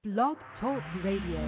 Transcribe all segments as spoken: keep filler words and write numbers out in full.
Blog Talk Radio.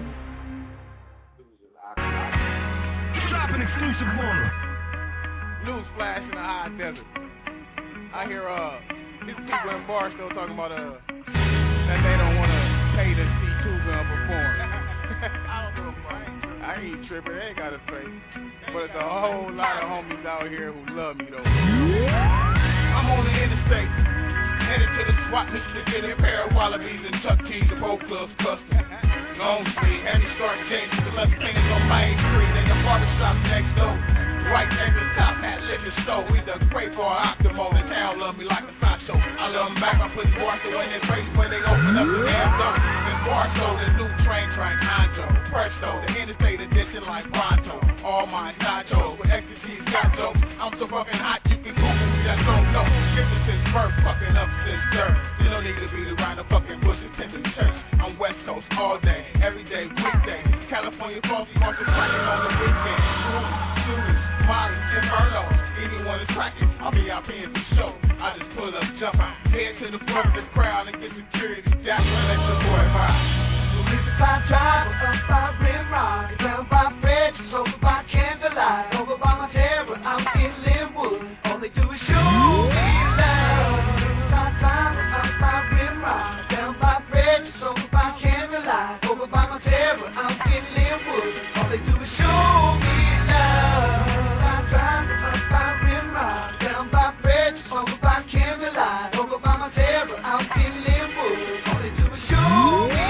Drop an exclusive one. News flash in the high desert. I hear uh these people in Barstow talking about uh that they don't want to pay to see Two Gun perform. I don't know if I ain't tripping. They ain't got a face. But there's a whole lot of homies out here who love me though. I'm on the interstate, headed to the swap meet to get a pair of wallabies and Chuck T's, the boat clubs custom. Long street, heavy start change, the left fingers on Main Street, and the barbershop next door. White neighbor, top hat, liquor store. We done pray for an Octamo. The town love me like a Sancho. I love them back. I put Barstow in their face when they open up the damn door. It's Barstow, the new train train Honcho. Presto, the interstate edition like Pronto. All my nachos with ecstasy gato. I'm so fucking hot you can Google me. That's no no. Skipping since birth, fucking up since dirt. You don't need to be around the fucking bush attending church. I'm West Coast all day, every day, weekday. California coffee, market cracking on the weekend. Shooters, Molly, Inferno. Anyone is tracking, I'll be out paying for show. I just pull up, jump out, head to the front of the crowd and get security. Jack and let the boy ride. So leave the side drive, up by Rimrock, down by Fred, over by Candlelight, over by my terror, I'm in Linwood. All they do is show me love. Side drive, up by Rimrock, down by Fred, over by Candlelight, over by my terror, I'm in Linwood. All they do is show me love. Side drive, up by Rimrock, down by Fred, over by Candlelight, over by my terror, I'm in Linwood. All they do is show me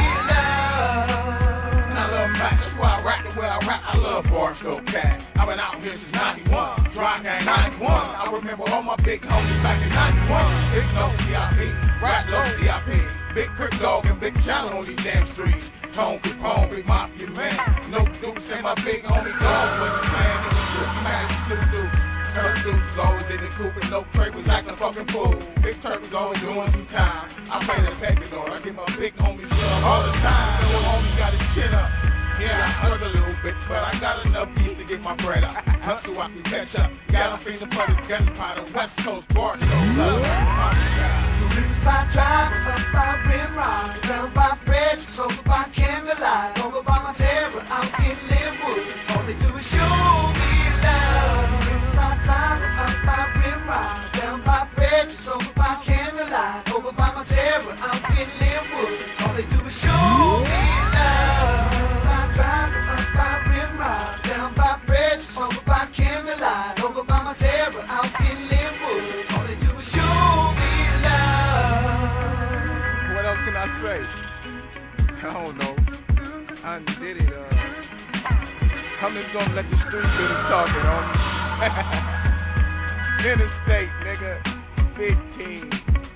I love Barstow Cat. I've been out here since ninety-one. Dry gang ninety-one. I remember all my big homies back in ninety-one. Big No C I P, Rat Low C I P, Big Crip Dog and Big Challenge on these damn streets. Tone Capone, Big Mafia Man. No dudes and my big homie dog was the man. It was just mad Snoop. Her dudes was always in the coop and no Trey was acting fucking fool. Big Turk was always doing some time. I play the Pecador. I give my big homies love all the time. Little homie got his chin up. Yeah, I hurt a little bit, but I got enough beef to get my bread up. Hunt so I can catch up. Got a finger for the gunpowder, West Coast Barstow. Love, Riverside Drive, up by Rimrock, down by Fred, over by Candlelight, over by my terror, out in Linwood. All they do is show me love. Riverside Drive, up by Rimrock, down by Fred, over by Candlelight, over by my terror, out in Linwood. All they do is show me love. Down by Fred, over by Candlelight, over by my terror, out in Linwood. All they do is show me love. What else can I say? I don't know. I did it. Uh, I'm just gonna let the street do the talking, homie. Interstate, nigga. fifteen.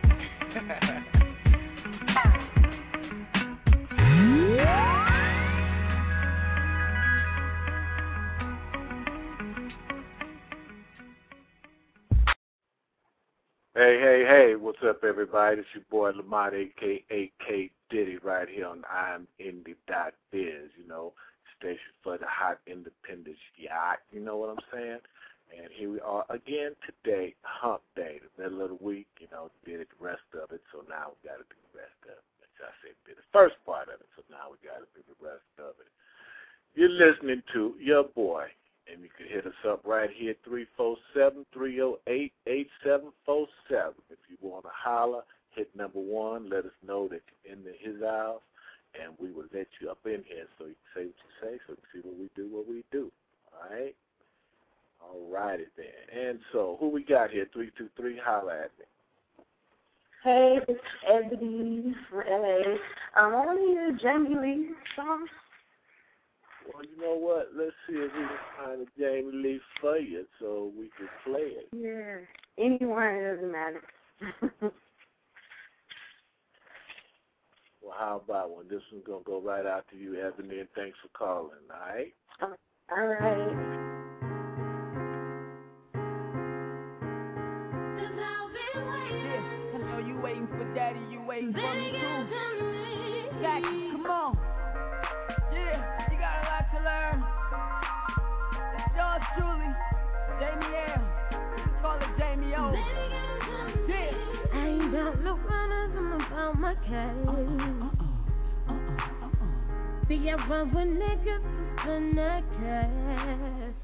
Hey, hey, hey, what's up, everybody? It's your boy Lamont, a k a. K Diddy, right here on I'm Indie dot biz, you know, station for the hot independent yacht, you know what I'm saying? And here we are again today, hump day, the middle of the week, you know, did it the rest of it, so now we got to do the rest of it. I said did the first part of it, so now we got to do the rest of it. You're listening to your boy. And you can hit us up right here, three four seven, three oh eight, eight seven four seven. If you want to holler, hit number one. Let us know that you're in the, his house, and we will let you up in here so you can say what you say, so you can see what we do, what we do. All right? All righty then. And so, who we got here? three two three, holler at me. Hey, it's Ebony from L A. Um, I want to hear Jamie Lee song. Well, you know what? Let's see if we can find a Jamie Lee for you so we can play it. Yeah, anyone, it doesn't matter. Well, how about one? This one's going to go right out to you, Ebony, and thanks for calling, all right? Uh, all right. Yeah, I know you waiting for daddy, you waiting for me too. Zach, come on. Yeah, you got a lot to learn. Yours truly, Jamie L. Call it Jamie O. Yeah. I ain't got no runners, I'm about my case. Be around with niggas is the necklace.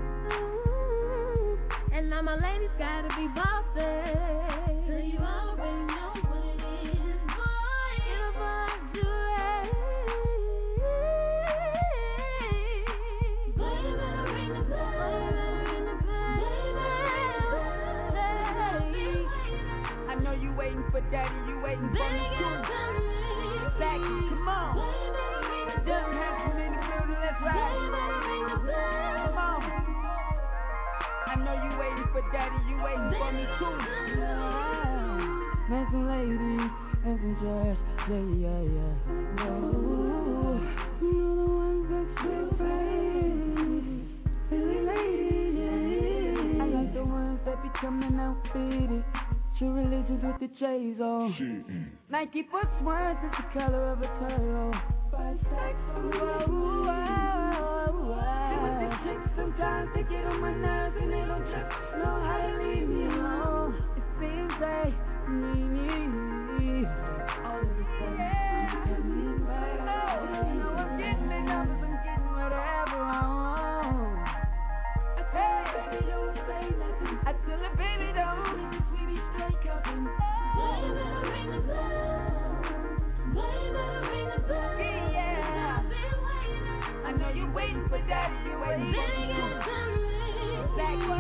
And now my ladies gotta be bossy. So you already know what it is, boy. It'll fluctuate. Boy, you better ring the bell. Boy, you better ring the bell. I know you waiting for daddy, you waiting for me too. Back, come on. Doesn't have to be in the building, let's ride. Come on. I know you waiting for daddy, you waiting for me too. Met some ladies and some jazz, yeah, yeah, yeah. Ooh, you know the ones that sweet face, silly ladies, yeah. I like the ones that be coming out fitted, true religions with the J's on. Nike foot swerves is the color of a turtle. Five stacks on the whoa, sometimes they get on my nerves and they don't just know how to leave me alone. It seems they need me. All of a sudden, I'm coming back. You know I'm getting the numbers, I'm getting whatever I want. I tell her, baby, don't say nothing. I tell her, baby, don't. Sweetie, straight cupping. Boy, you better ring the bell. Boy, you better ring the bell. Yeah. I know you're waiting for daddy, you're waiting for me. Back when you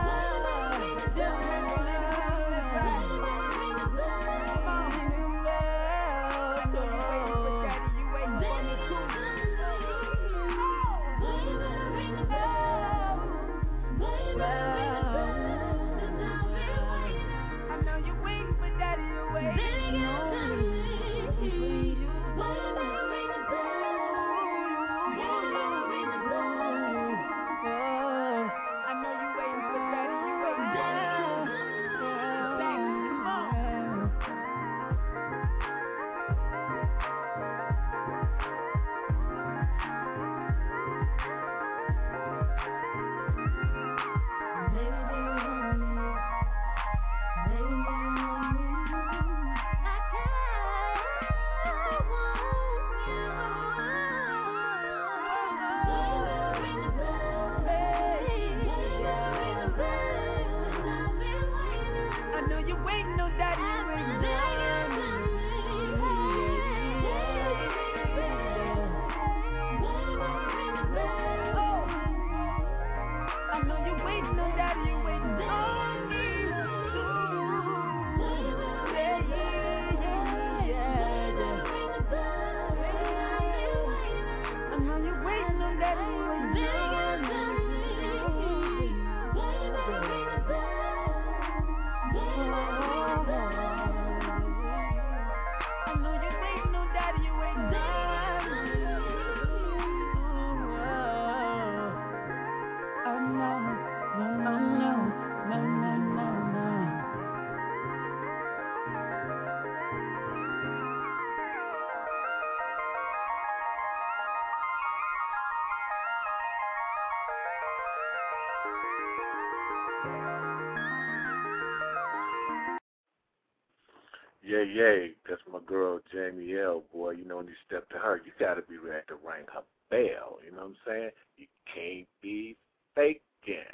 Yeah, yeah, that's my girl Jamie L. Boy, you know when you step to her, you got to be ready to ring her bell. You know what I'm saying? You can't be faking.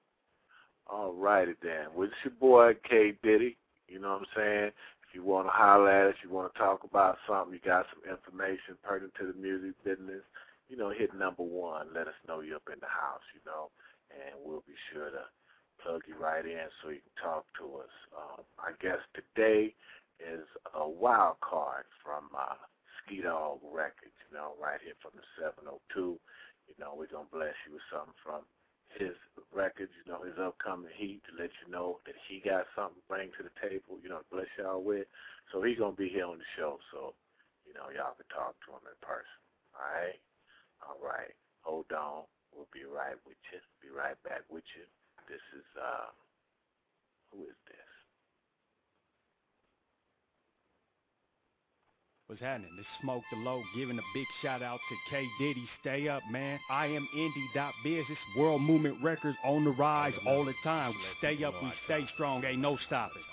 All righty then. Well, it's your boy K Diddy. You know what I'm saying? If you want to holler at us, you want to talk about something, you got some information pertinent to the music business, you know, hit number one. Let us know you're up in the house, you know, and we'll be sure to plug you right in so you can talk to us. Um, I guess today is a wild card from uh, Ski Dog Records, you know, right here from the seven oh two. You know, we're going to bless you with something from his records, you know, his upcoming heat to let you know that he got something to bring to the table, you know, to bless y'all with. So he's going to be here on the show, so, you know, y'all can talk to him in person. All right? All right. Hold on. We'll be right with you. Be right back with you. This is, uh, who is this? What's happening? This Smoke the Low giving a big shout out to K Diddy. Stay up, man. I am indie dot biz. It's World Movement Records on the rise all the time. We stay up, we stay strong. Ain't no stopping.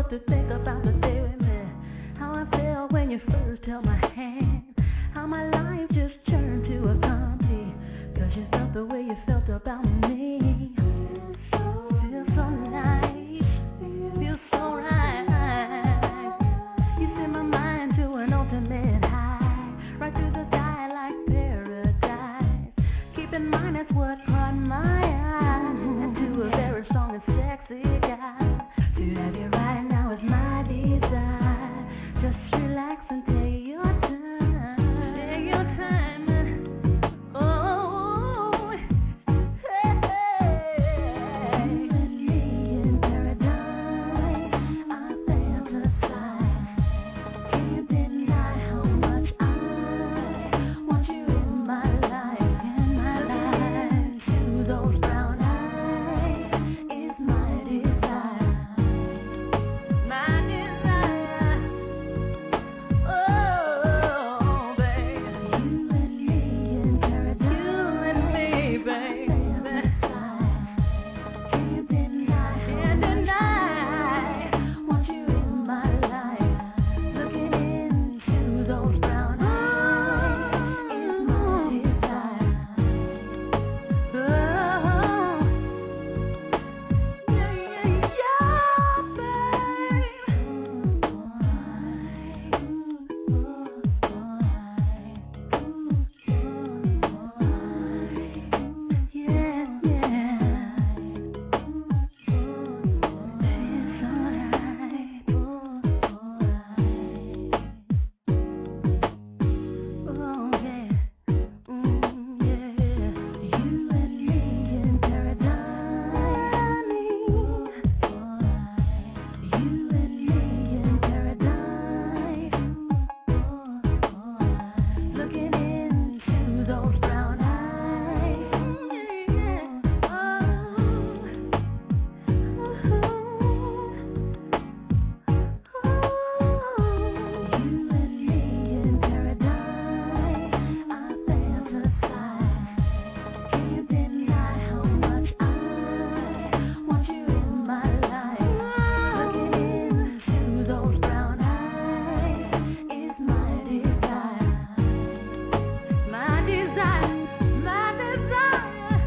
stop to think about the day we met. How I felt when you first held my hand. How my life just turned to a comedy. Cause you felt the way you felt about me. Feels so nice, feels so right. You send my mind to an ultimate high. Right through the sky like paradise. Keep in mind that's what caught my eye. And to a very strong and sexy guy. To have you right now is my desire. Just relax and take your time. Take your time. Oh, hey, hey. You and me in paradise. I fantasize. Can you deny how much I want you in my life, in my life? To those brown eyes is my desire. My desire. Oh, baby. You and me in paradise. You and me, baby. Can you deny? Can't deny. Want you in my life. Looking into those brown eyes is my desire. Oh, yeah, yeah, yeah, babe. Yeah, yeah. It's alright. Oh, yeah. Mm, yeah. You and me in paradise. You and me in paradise. Looking into those brown eyes. Yeah. You and me in paradise. I fantasize. Can you deny how much I want you in my life? Looking into those brown eyes is my desire. My desire, my desire,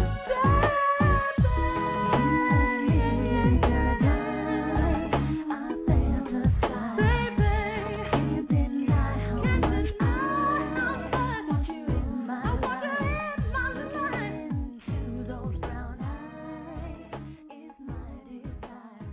baby. You and me in paradise. I fantasize. Baby, can you deny how much I want you in my life? Looking into those brown eyes is my desire.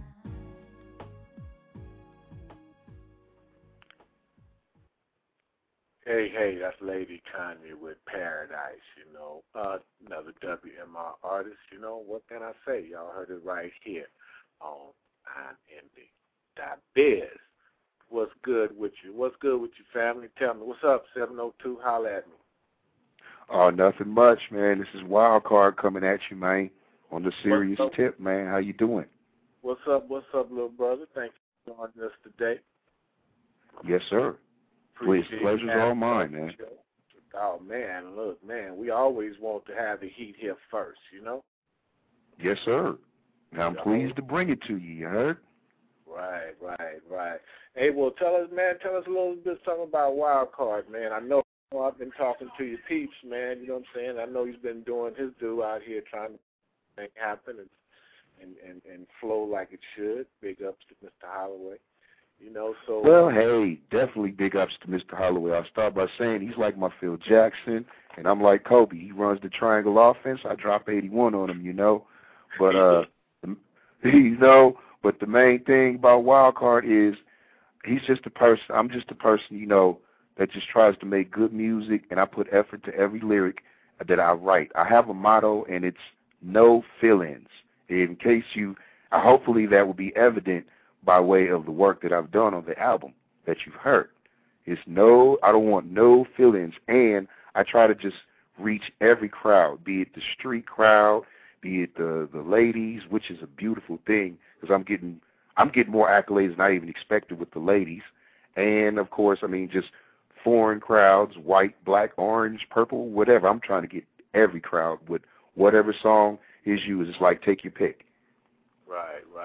Hey, hey, that's Lady Kanye with Paradise, you know. Uh, another W M R artist, you know. What can I say? Y'all heard it right here on I'm Indie dot Biz. What's good with you? What's good with your family? Tell me, what's up, seven oh two? Holla at me. Oh, nothing much, man. This is Wild Card coming at you, man, on the serious What's up? tip, man. How you doing? What's up, what's up, little brother? Thank you for joining us today. Yes, sir. Please, Appreciate pleasure's you having all mine, us on the man. show. Oh, man, look, man, we always want to have the heat here first, you know? Yes, sir. Now, I'm Yeah. pleased to bring it to you, you heard? Right, right, right. Hey, well, tell us, man, tell us a little bit something about Wild Card, man. I know I've been talking to your peeps, man, you know what I'm saying? I know he's been doing his due out here trying to make it happen and, and, and, and flow like it should. Big ups to Mister Holloway. You know, so Well, hey, definitely big ups to Mister Holloway. I'll start by saying he's like my Phil Jackson, and I'm like Kobe. He runs the triangle offense. I drop eighty-one on him, you know. But, uh, you know, but the main thing about Wild Card is he's just a person. I'm just a person, you know, that just tries to make good music, and I put effort to every lyric that I write. I have a motto, and it's no fill-ins. In case you, uh, hopefully that will be evident by way of the work that I've done on the album that you've heard. It's no, I don't want no fill-ins, and I try to just reach every crowd, be it the street crowd, be it the the ladies, which is a beautiful thing because I'm getting I'm getting more accolades than I even expected with the ladies, and of course, I mean just foreign crowds, white, black, orange, purple, whatever. I'm trying to get every crowd with whatever song is you. It's like take your pick. Right, right.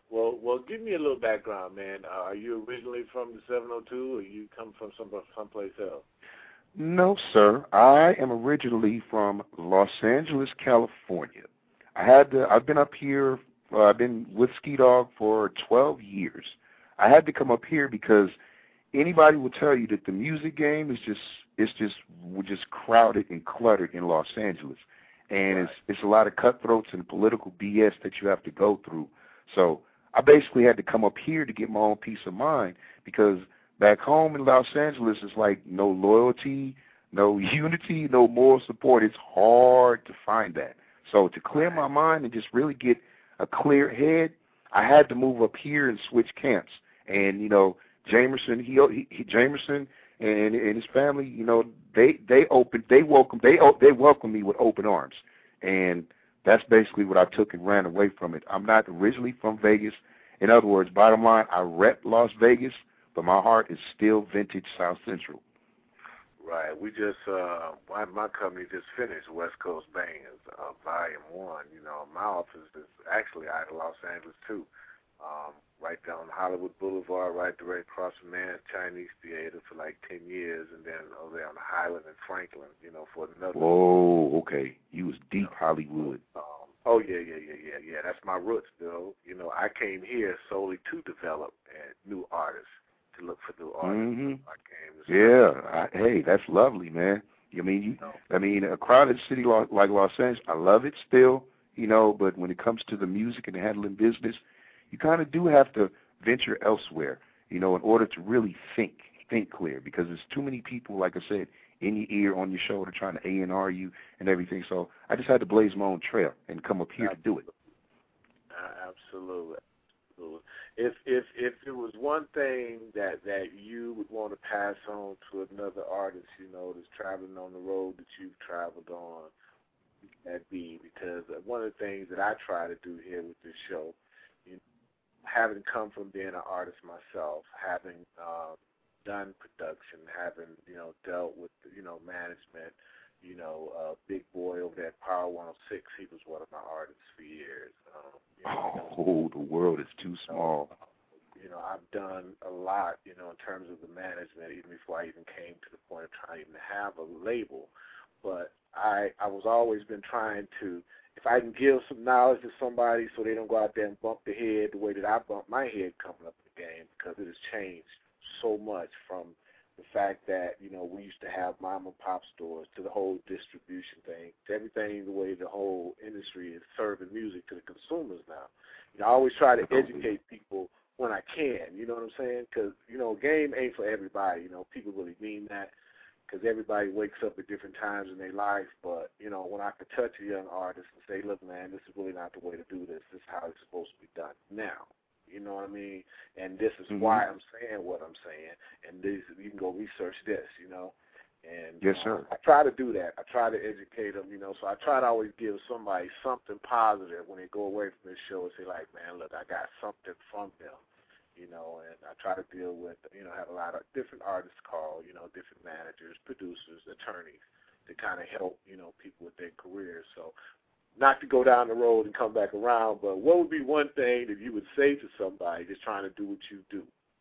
Well, well, give me a little background, man. Uh, are you originally from the seven oh two, or you come from some someplace else? No, sir. I am originally from Los Angeles, California. I had to, I've been up here. Uh, I've been with Ski Dog for twelve years. I had to come up here because anybody will tell you that the music game is just it's just we're just crowded and cluttered in Los Angeles, and right. it's it's a lot of cutthroats and political B S that you have to go through. So I basically had to come up here to get my own peace of mind, because back home in Los Angeles it's like no loyalty, no unity, no moral support. It's hard to find that. So to clear my mind and just really get a clear head, I had to move up here and switch camps. And you know, Jamerson, he, he Jamerson and, and his family, you know, they they opened, they welcomed, they they welcomed me with open arms, and that's basically what I took and ran away from it. I'm not originally from Vegas. In other words, bottom line, I rep Las Vegas, but my heart is still vintage South Central. Right. We just, uh, my, my company just finished West Coast Bangers, uh, Volume one. You know, my office is actually out of Los Angeles, too. Um, right down Hollywood Boulevard, right direct across from Man's Chinese Theater for like ten years, and then over there on the Highland in Franklin, you know, for another. Whoa, okay. You was deep Hollywood. Um, oh, yeah, yeah, yeah, yeah, yeah. That's my roots, Bill. You know, I came here solely to develop uh, new artists. To look for new artists. Mm-hmm. Yeah, I, hey, that's lovely, man. I mean, you, no. I mean, a crowded city like Los Angeles, I love it still, you know. But when it comes to the music and handling business, you kind of do have to venture elsewhere, you know, in order to really think, think clear. Because there's too many people, like I said, in your ear, on your shoulder, trying to A and R you and everything. So I just had to blaze my own trail and come up here Absolutely. to do it. Uh, absolutely. If if if there was one thing that, that you would want to pass on to another artist, you know, that's traveling on the road that you've traveled on, that be? Because one of the things that I try to do here with this show, you know, having come from being an artist myself, having uh, done production, having, you know, dealt with, you know, management, you know, uh, Big Boy over there at Power one oh six, he was one of my artists for years. Um, you know, oh, the world is too small. You know, I've done a lot, you know, in terms of the management, even before I even came to the point of trying to even have a label. But I I was always been trying to, if I can give some knowledge to somebody so they don't go out there and bump their head the way that I bumped my head coming up in the game, because it has changed so much from the fact that, you know, we used to have mom and pop stores, to the whole distribution thing, to everything, the way the whole industry is serving music to the consumers now. You know, I always try to educate people when I can, you know what I'm saying? Because, you know, game ain't for everybody. You know, people really mean that, because everybody wakes up at different times in their life. But, you know, when I could touch a young artist and say, look, man, this is really not the way to do this. This is how it's supposed to be done now. You know what I mean? And this is mm-hmm. why I'm saying what I'm saying. And this, you can go research this, you know. And yes, sir. Uh, I try to do that. I try to educate them, you know. So I try to always give somebody something positive when they go away from this show and say, like, man, look, I got something from them, you know. And I try to deal with, you know, have a lot of different artists call, you know, different managers, producers, attorneys to kind of help, you know, people with their careers. So, not to go down the road and come back around, but what would be one thing that you would say to somebody that's trying to do what you do?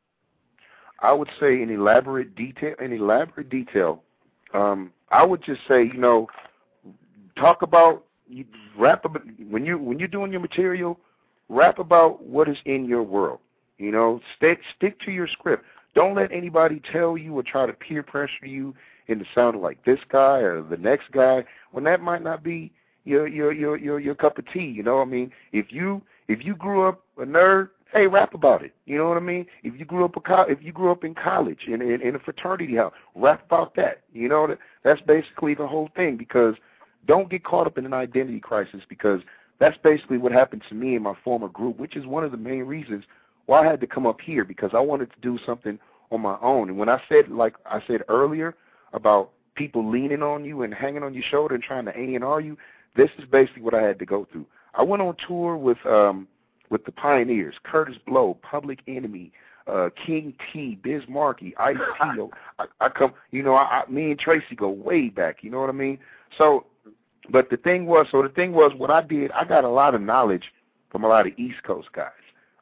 I would say in elaborate detail. In elaborate detail, um, I would just say, you know, talk about you rap about when you when you're doing your material, rap about what is in your world. You know, stick stick to your script. Don't let anybody tell you or try to peer pressure you into sounding like this guy or the next guy when that might not be your your your your your cup of tea. You know what I mean? If you if you grew up a nerd, hey, rap about it. You know what I mean? If you grew up a co- if you grew up in college in, in in a fraternity house, rap about that. You know that that's basically the whole thing. Because don't get caught up in an identity crisis, because that's basically what happened to me in my former group, which is one of the main reasons why I had to come up here, because I wanted to do something on my own. And when I said, like I said earlier, about people leaning on you and hanging on your shoulder and trying to A and R you, this is basically what I had to go through. I went on tour with um, with the Pioneers, Curtis Blow, Public Enemy, uh, King T, Biz Markie, Ice T. I, I come, you know, I, I, me and Tracy go way back. You know what I mean? So, but the thing was, so the thing was, what I did, I got a lot of knowledge from a lot of East Coast guys.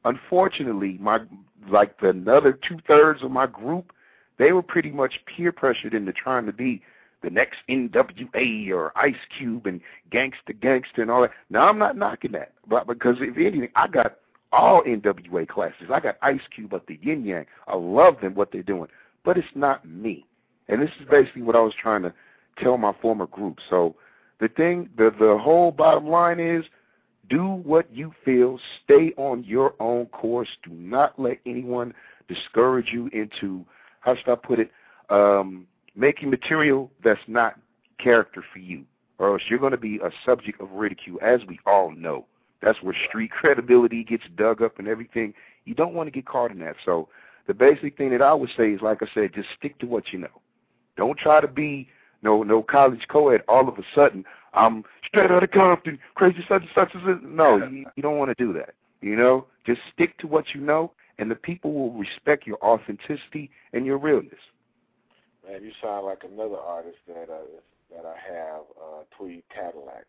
unfortunately, my like the another two-thirds of my group, they were pretty much peer pressured into trying to be the next N W A or Ice Cube and Gangsta Gangsta and all that. Now, I'm not knocking that, but because if anything, I got all N W A classes. I got Ice Cube up the yin yang. I love them, what they're doing, but it's not me. And this is basically what I was trying to tell my former group. So the thing, the, the whole bottom line is, do what you feel. Stay on your own course. Do not let anyone discourage you into, how should I put it, um, making material that's not character for you, or else you're going to be a subject of ridicule, as we all know. That's where street credibility gets dug up and everything. You don't want to get caught in that. So the basic thing that I would say is, like I said, just stick to what you know. Don't try to be no no college co-ed all of a sudden. I'm straight out of Compton, crazy such and such. No, you, you don't want to do that. You know, just stick to what you know, and the people will respect your authenticity and your realness. Man, you sound like another artist that uh, that I have, uh, Tweed Cadillac.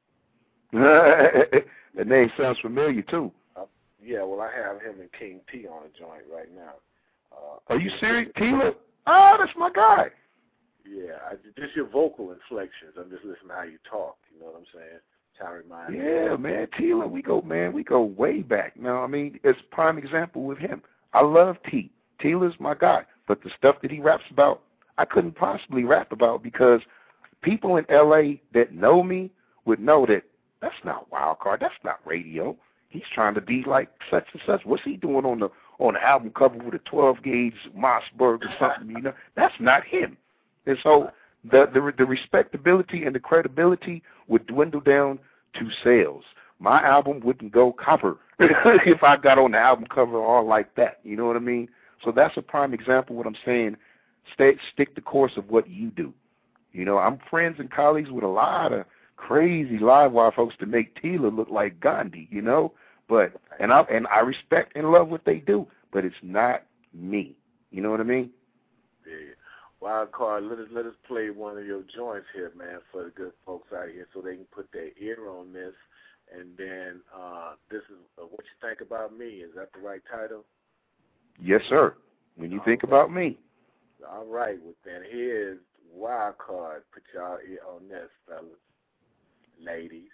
The name sounds familiar too. Uh, yeah, well, I have him and King T on a joint right now. Uh, Are you serious, Tila? Oh, that's my guy. Yeah, I, just your vocal inflections. I'm just listening to how you talk. You know what I'm saying? Trying to remind me. Yeah, man, Tila, we go, man, we go way back. Now, I mean, it's a prime example with him. I love T. Tila's my guy, but the stuff that he raps about, I couldn't possibly rap about because people in L A that know me would know that that's not Wild Card. That's not radio. He's trying to be like such and such. What's he doing on the on the album cover with a twelve gauge Mossberg or something? You know, that's not him. And so the, the the respectability and the credibility would dwindle down to sales. My album wouldn't go cover if I got on the album cover all like that. You know what I mean? So that's a prime example of what I'm saying. Stay, stick the course of what you do. You know, I'm friends and colleagues with a lot of crazy live wire folks to make Tila look like Gandhi, you know? But and I and I respect and love what they do, but it's not me. You know what I mean? Yeah. Wild Card, let us let us play one of your joints here, man, for the good folks out here, so they can put their ear on this. And then uh, this is uh, What You Think About Me. Is that the right title? Yes, sir. When you all think right. about me. All right. Well, then here's Wild Card. Put y'all ear on this, fellas, ladies.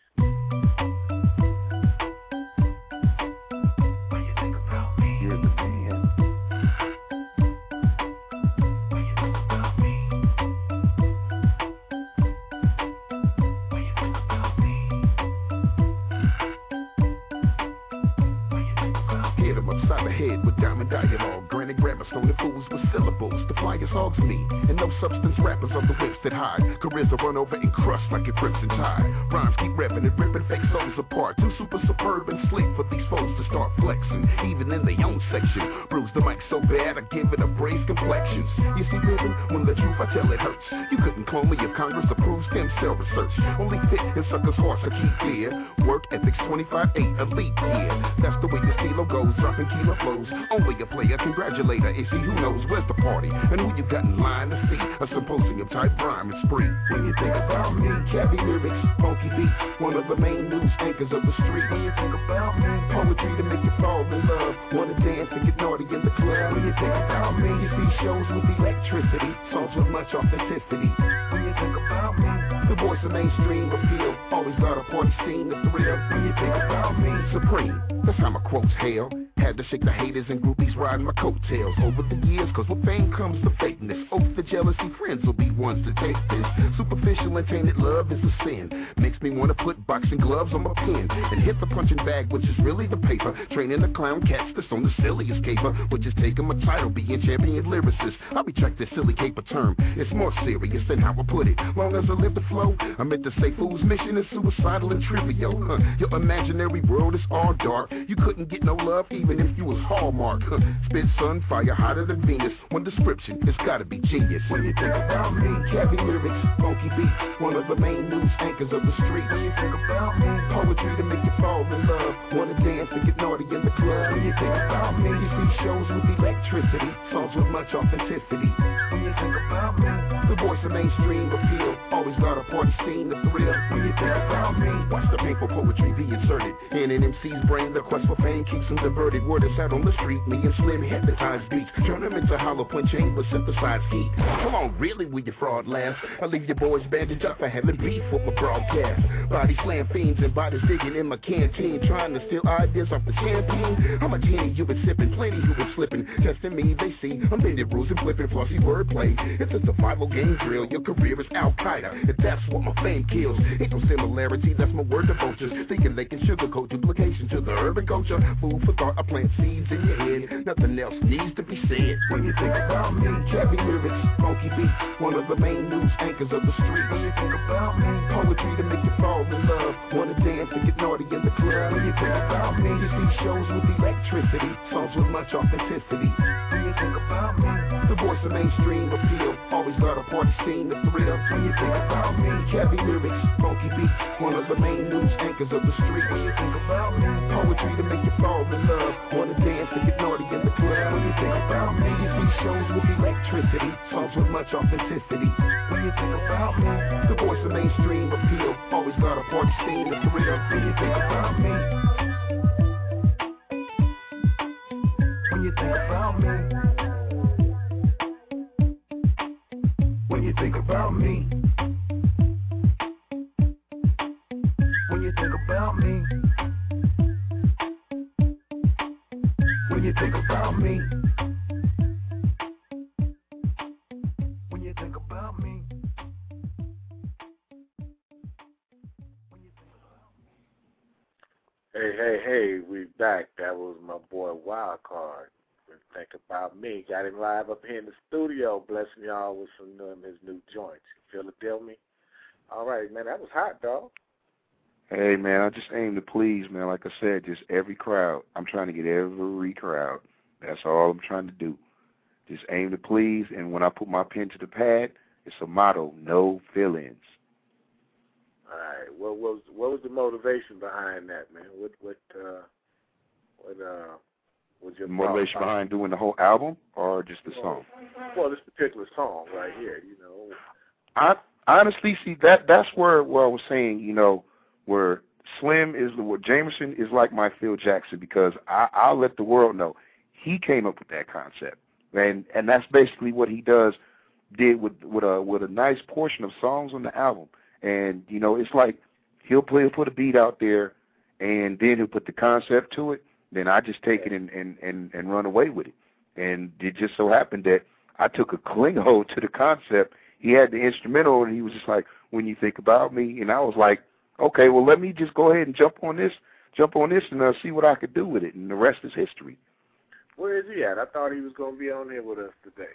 Upside the head with diamond dialogue, granite grammar, stoning fools with syllables. The flyest hogs me, and no substance rappers are the whips that hide. Careers are run over and crushed like a crimson tide. Rhymes keep revving and ripping fake souls apart. Too super superb and slick for these foes to start flexing, even in their own section. Bruise the mic so bad I give it a brace complexions. You see, living when the truth I tell it hurts. You couldn't clone me if Congress approves stem cell research. Only fit in suckers' hearts I keep clear. Work ethics twenty-five eight elite year. That's the way the stilo goes. Dropping kilo flows. Only a player, congratulator. A C who knows where's the party and who you got in line to see. A symposium type rhyme and spree. When you think about me, Cabby lyrics, funky beats, one of the main news anchors of the street. When you think about me, poetry to make you fall in love. Wanna dance and get naughty in the club. When you think about me, you see shows with electricity, songs with much authenticity. When you think about me, the voice of mainstream appeal, always got a party scene, the thrill. When you think about me, supreme. That's how my quotes hail. Had to shake the haters and groupies riding my coattails over the years, cause with fame comes the fakeness. Oath the jealousy, friends will be ones to take this. Superficial and tainted love is a sin. Makes me wanna put boxing gloves on my pen and hit the punching bag, which is really the paper. Training the clown cats that's on the silliest caper, which is taking my title, being champion lyricist. I retract this silly caper term. It's more serious than how I put it. Long as I live the flow, I meant to say fool's mission is suicidal and trivial. Huh. Your imaginary world is all dark. You couldn't get no love even if you was Hallmark. Huh. Spit sun, fire hotter than Venus. One description, it's gotta be genius. When you think about me, Cabby lyrics, funky beats, one of the main news anchors of the street. When you think about me, poetry to make you fall in love. Wanna dance and get naughty in the club. When you think about me, you see shows with electricity, songs with much authenticity. When you think about me, the voice of mainstream appeal, always got a party scene, the thrill. When you think about me, watch the painful poetry be inserted in an M C's brain. The quest for fame keeps them diverted. Every word is out on the street. Me and Slim hypnotize beats, turn them into hollow point chambers, synthesize heat. Come on, really, with your fraud laughs. I leave your boys bandaged up for having beef with my broadcast. Body slam fiends and bodies digging in my canteen, trying to steal ideas off the champagne. I'm a genie, you been sipping, plenty you been slipping. Testing me, they see I'm bending rules and flipping flossy wordplay. It's a survival game drill. Your career is Al Qaeda, and that's what my fame kills. Ain't no similarity, that's my word to vultures. Thinking they can sugarcoat duplication to the urban culture. Food for thought, I plant seeds in your head. Nothing else needs to be said. When you think about me, heavy lyrics, funky beats, one of the main news anchors of the street. When you think about me, poetry to make you fall in love. Wanna dance and get naughty in the club. When you think about me, you see shows with electricity, songs with much authenticity. When you think about me, the voice of mainstream appeal, always got a party scene to thrill. When you think about me, heavy lyrics, funky beats, one of the main news anchors of the street. When you think about me, poetry to make you fall in love. Wanna dance and get naughty in the club. When you think about me, you see shows with electricity, songs with much authenticity. When you think about me, the voice of mainstream appeal, always got a party scene to thrill. When you think about me, when you think about me, when you think about me, when you think about me, when you think about me, when you think about me. Hey, hey, hey, we back. That was my boy Wildcard. Think About Me. Got him live up here in the studio, blessing y'all with some of his new joints. You feel it, Del me? All right, man, that was hot, dog. Hey, man, I just aim to please, man. Like I said, just every crowd. I'm trying to get every crowd. That's all I'm trying to do. Just aim to please, and when I put my pen to the pad, it's a motto, no feelings. All right. What was what was the motivation behind that, man? What what uh what uh was your The motivation behind doing the whole album or just the song? Well, this particular song right here, you know. I honestly see that that's where where I was saying, you know, where Slim is the where Jamerson is like my Phil Jackson, because I, I'll let the world know he came up with that concept, and and that's basically what he does did with with a with a nice portion of songs on the album. And you know, it's like he'll play he'll put a beat out there, and then he'll put the concept to it. Then I just take it and and and, and run away with it. And it just so happened that I took a cling hold to the concept. He had the instrumental, and he was just like, "When you think about me," and I was like, "Okay, well, let me just go ahead and jump on this, jump on this, and uh, see what I could do with it." And the rest is history. Where is he at? I thought he was going to be on here with us today.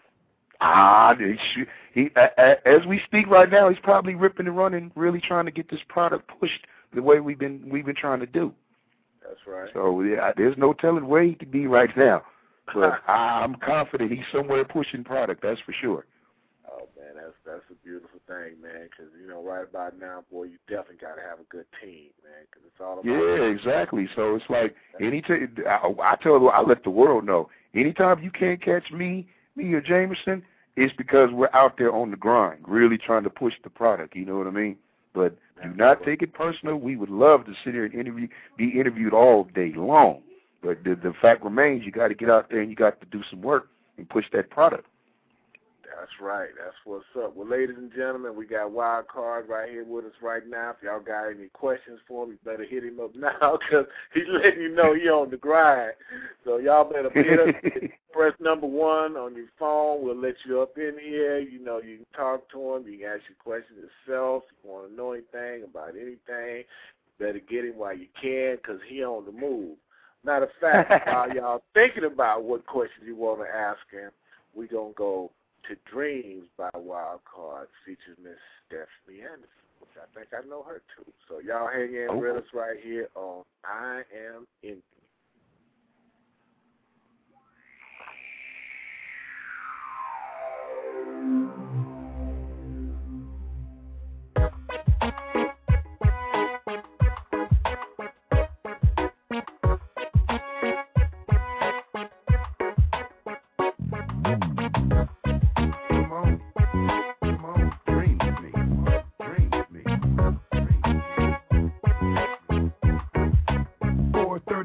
Ah, he, he as we speak right now, he's probably ripping and running, really trying to get this product pushed the way we've been we've been trying to do. That's right. So yeah, there's no telling where he could be right now, but I'm confident he's somewhere pushing product. That's for sure. Oh man, that's that's a beautiful thing, man. Because you know, right about now, boy, you definitely got to have a good team, man. Because it's all about. Yeah, exactly. So it's like anytime I, I tell I let the world know. Anytime you can't catch me. me or Jamerson, it's because we're out there on the grind, really trying to push the product, you know what I mean? But do not take it personal. We would love to sit here and interview, be interviewed all day long. But the, the fact remains, you got to get out there and you got to do some work and push that product. That's right. That's what's up. Well, ladies and gentlemen, we got Wildcard right here with us right now. If y'all got any questions for him, you better hit him up now because he's letting you know he on the grind. So y'all better hit us. Press number one on your phone. We'll let you up in here. You know, you can talk to him. You can ask your questions yourself. If you want to know anything about anything, you better get him while you can because he on the move. Matter of fact, while y'all thinking about what questions you want to ask him, we going to go to Dreams by Wildcard, features Miss Stephanie Anderson, which I think I know her too. So y'all hang in oh. with us right here on I Am Indie.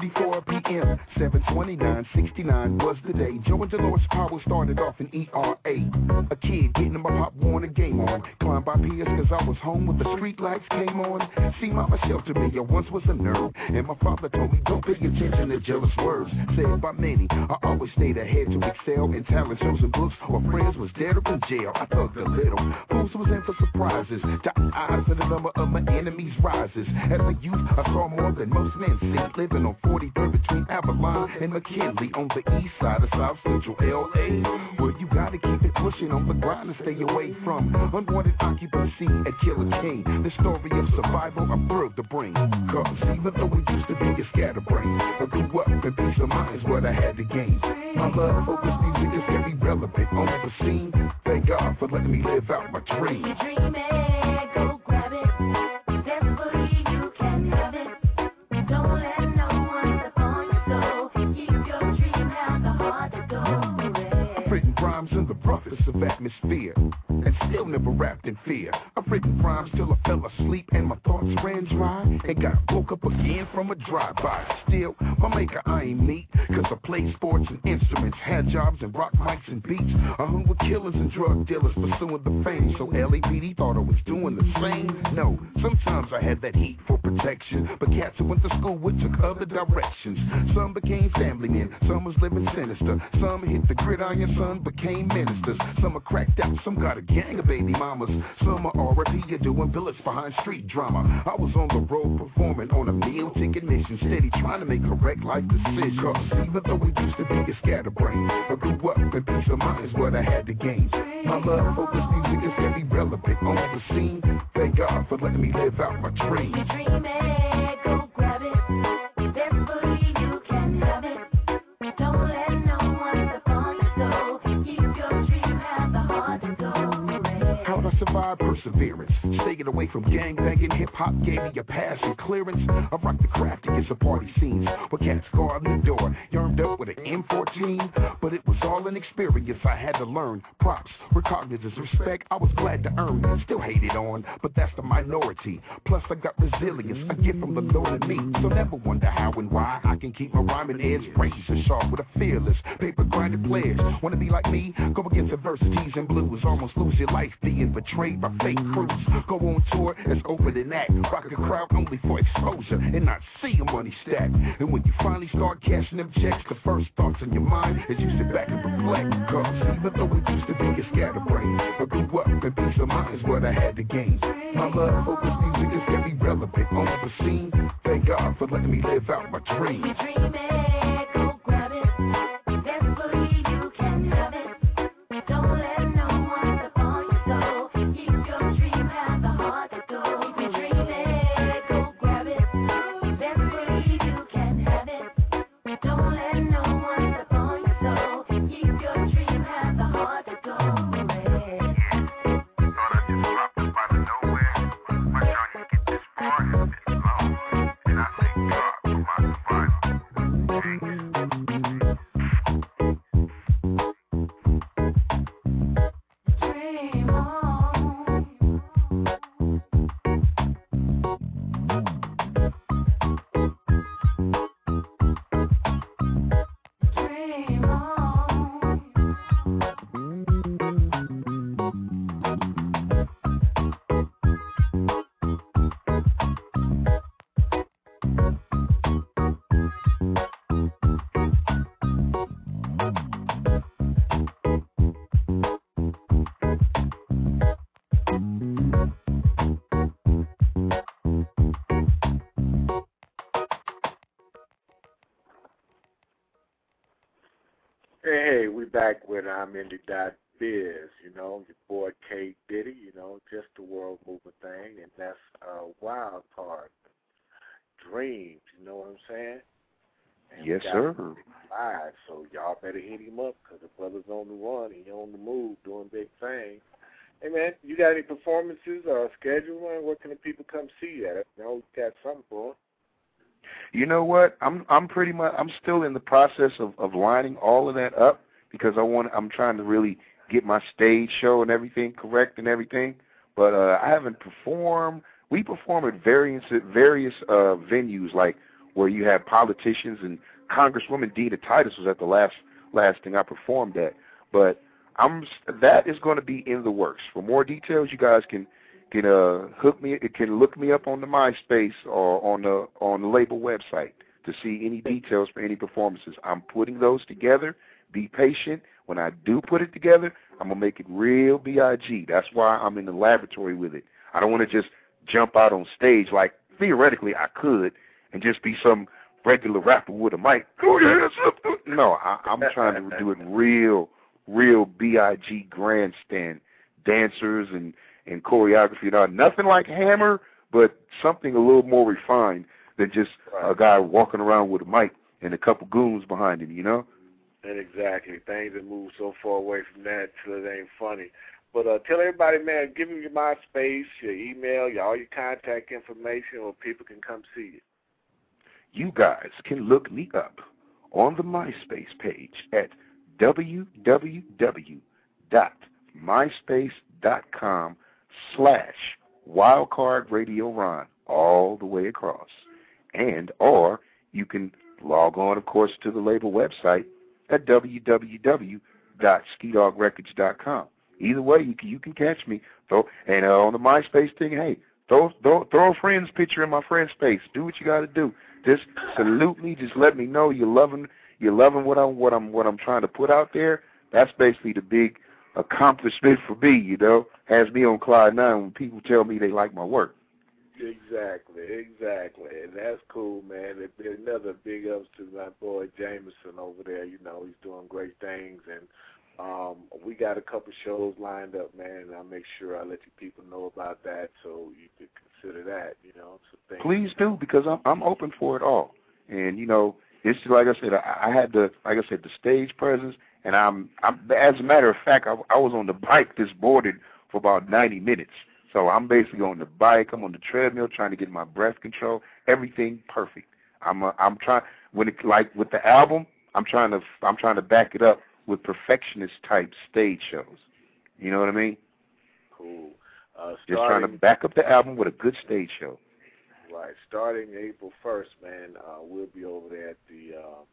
thirty-four p.m. seven twenty-nine sixty-nine was the day. Joe and Dolores Powell started off in E R A. A kid getting my Pop Warner game on. Climbed by P S cause I was home when the street lights came on. See, mama sheltered me, I once was a nerd. And my father told me don't pay attention to jealous words said by many. I always stayed ahead to excel in talent shows and books. While friends was dead or in jail, I thugged a little. Fools was in for surprises. The eyes of the number of my enemies rises. As a youth, I saw more than most men see. Living on forty-third between Avalon and McKinley on the east side of South Central L A, where you gotta keep it pushing on the grind and stay away from unwanted occupancy at Killer King. The story of survival I'm thrilled to bring. Cause even though we used to be a scatterbrain, I grew up in peace of mind is what I had to gain. My love for this music is very relevant on the scene. Thank God for letting me live out my dream. Dream it, go grab it. Desperately you can have it. Don't let no one step on your soul. Keep your dream, have the heart to go for it. I've written rhymes in the roughest of atmosphere and still never wrapped in fear. I've written rhymes till I fell asleep and my thoughts ran dry and got woke up again from a drive-by. Still, my maker I ain't meet, cause I played sports and instruments, had jobs and rock mics and beats. I hung with killers and drug dealers pursuing the fame, so L A P D thought I was doing the same. No, sometimes I had that heat for protection, but cats who went to school with took other directions. Some became family men, some was living sinister, some hit the gridiron, some became ministers. Some are cracked out, some got a gang of baby mamas, some are R I P, doing billets behind street drama. I was on the road performing on a meal ticket mission, steady trying to make correct life decisions. Cause even though we used to be a scatterbrain, I grew up in peace of mind is what I had to gain. My love for this music is very relevant on the scene. Thank God for letting me live out my dream. Dream it, go grab it. Desperately you can have it. Don't let no one step on your soul. Keep your dream, have the heart to go for it. How'd I survive perseverance? Staying away from gangbanging, hip-hop gave me a pass and clearance. I rock the craftiest of party scenes, where cats guarding the door, yarmed up with an M fourteen. But it was all an experience I had to learn. Props, recognizance, respect, I was glad to earn. Still hated on, but that's the minority. Plus I got resilience, I get from the Lord and me. So never wonder how and why I can keep my rhyming edge razor sharp with a fearless, paper grinded pledge. Wanna be like me? Go against adversities and blues. Almost lose your life being betrayed by fake crews. Go on tour as open and act. Rock a crowd only for exposure and not see your money stack. And when you finally start cashing them checks, the first thoughts in your mind is you sit back and reflect. Cause even though we used to be a scatterbrain, I grew up in peace of mind is what I had to gain. My love for this music is very relevant on the scene. Thank God for letting me live out my dream. Dream it, go grab it. Desperately you can have it. Don't let no one step on your soul. Keep your dream, have the heart to go. Dream it, go grab it. Desperately you can have it. Don't let no one step on your soul. Keep your dream, have the heart to go for it. Thought I just popped up out of nowhere. My journey to get this far has been long, and I thank God for my survival. Dream on. Dream on. Hey, hey, we back with I'm Indie dot Biz, you know, your boy K Diddy, you know, just the world moving thing, and that's a wild card. Dreams, you know what I'm saying? And yes, we got sir. him live, so y'all better hit him up because the brother's on the run, he on the move, doing big things. Hey, man, you got any performances or schedule, man? Where can the people come see you at? I know you got something for them. You know what? I'm I'm pretty much I'm still in the process of, of lining all of that up because I want I'm trying to really get my stage show and everything correct and everything. But uh, I haven't performed. We perform at various at various uh, venues. Like where you have politicians and Congresswoman Dina Titus was at the last last thing I performed at. But I'm that is going to be in the works. For more details, you guys can can uh, hook me can look me up on the MySpace or on the on the label website to see any details for any performances. I'm putting those together. Be patient. When I do put it together, I'm going to make it real B I G. That's why I'm in the laboratory with it. I don't want to just jump out on stage like theoretically I could and just be some regular rapper with a mic. Go ahead. No, I, I'm trying to do it real, real B I G grandstand dancers and, and choreography. Now, nothing like Hammer, but something a little more refined than just a guy walking around with a mic and a couple goons behind him, you know? And exactly. Things that move so far away from that till it ain't funny. But uh, tell everybody, man, give me your MySpace, your email, your, all your contact information, or people can come see you. You guys can look me up on the MySpace page at w w w dot myspace dot com slash wildcard radio ron, all the way across. And, or you can log on, of course, to the label website at w w w dot ski dog records dot com. Either way, you can, you can catch me. Throw, and uh, on the MySpace thing, hey, throw, throw, throw a friend's picture in my friend's space. Do what you got to do. Just salute me. Just let me know you're loving you're loving what I'm what I'm what I'm trying to put out there. That's basically the big accomplishment for me. You know, has me on cloud nine when people tell me they like my work. Exactly, exactly, and that's cool, man. There's another big ups to my boy Jameson over there. You know, he's doing great things, and um, we got a couple shows lined up, man. And I'll make sure I let you people know about that, so you could consider that. You know, so please do, because I'm I'm open for it all. And you know, it's like I said, I, I had the like I said the stage presence, and I'm I'm as a matter of fact, I, I was on the bike this boarded for about ninety minutes. So I'm basically on the bike, I'm on the treadmill, trying to get my breath control, everything perfect. I'm uh, I'm trying when it like with the album, I'm trying to I'm trying to back it up with perfectionist type stage shows. You know what I mean? Cool. Uh, Just trying to back up the album with a good stage show. Right. Starting April first, man, uh, we'll be over there at the uh,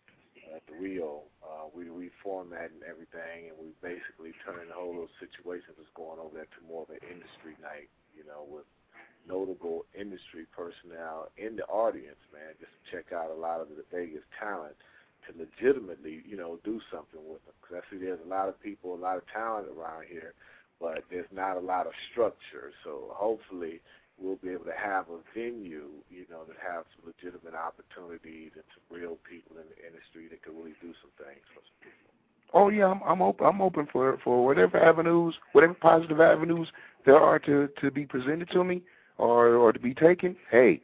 at the Rio. Uh, we reformatting everything, and we basically turning the whole little situation that's going over there to more of an industry night, you know, with notable industry personnel in the audience, man, just to check out a lot of the Vegas talent to legitimately, you know, do something with them. Because I see there's a lot of people, a lot of talent around here, but there's not a lot of structure. So hopefully we'll be able to have a venue, you know, that have some legitimate opportunities and some real people in the industry that can really do some things for some people. Oh yeah, I'm, I'm open. I'm open for for whatever avenues, whatever positive avenues there are to, to be presented to me or or to be taken. Hey,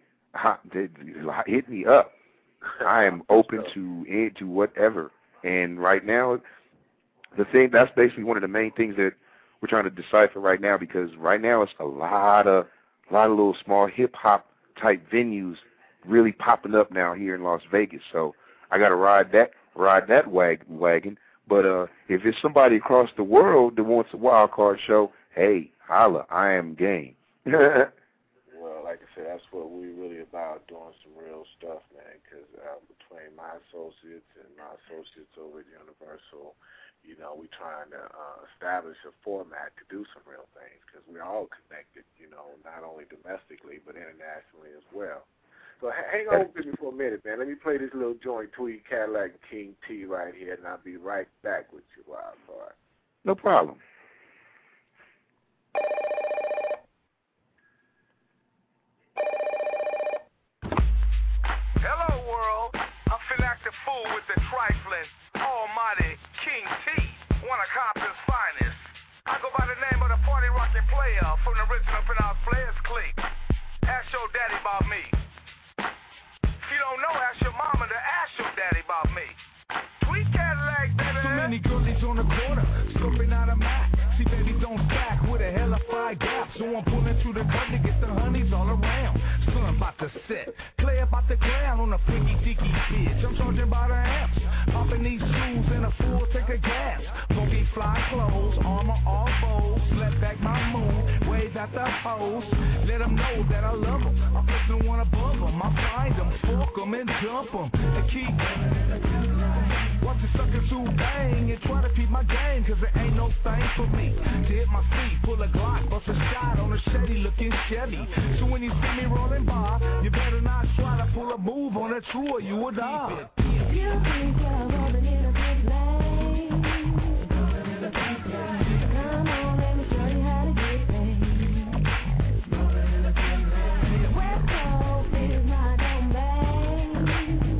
hit me up. I am open to to whatever. And right now, the thing that's basically one of the main things that we're trying to decipher right now, because right now it's a lot of a lot of little small hip-hop type venues really popping up now here in Las Vegas. So I got to ride that ride that wag, wagon. But uh, if it's somebody across the world that wants a wild card show, hey, holla, I am game. Well, like I said, that's what we're really about, doing some real stuff, man, because uh, between my associates and my associates over at Universal, you know, we're trying to uh, establish a format to do some real things, because we're all connected, you know, not only domestically but internationally as well. So hang on with me for a minute, man. Let me play this little joint, Tweed Cadillac and King T right here, and I'll be right back with you, Wild Card. No problem. Hello, world. I'm finna act a fool with the trifling, almighty King T, one of Compton's finest. I go by the name of the party rockin' player from the original Pronounced Players Clique. Ask your daddy about me. If you don't know, ask your mama to ask your daddy about me. Tweed Cadillac, baby. So many girlies on the corner, scoping out a map. See, baby, don't stack with a hella fire. the ground on a freaky dicky bitch. I'm charging by the amps, popping these shoes in a full tank of gas. Funky fly clothes, armor all bows, let back my moon, wave at the host. Let them know that I love them. I'm fixing one above them. I find them, fork them, and dump them. And keep watch the suckers who bang and try to peep my game, cause it ain't no thing for me to hit my feet, pull a Glock, bust a shot on a Chevy looking Chevy. So when you see me rolling by, you better not try to pull a move on a true or you will die. You think you're rolling in a good lane. Come on, let me show you how to get paid. West Coast is my domain.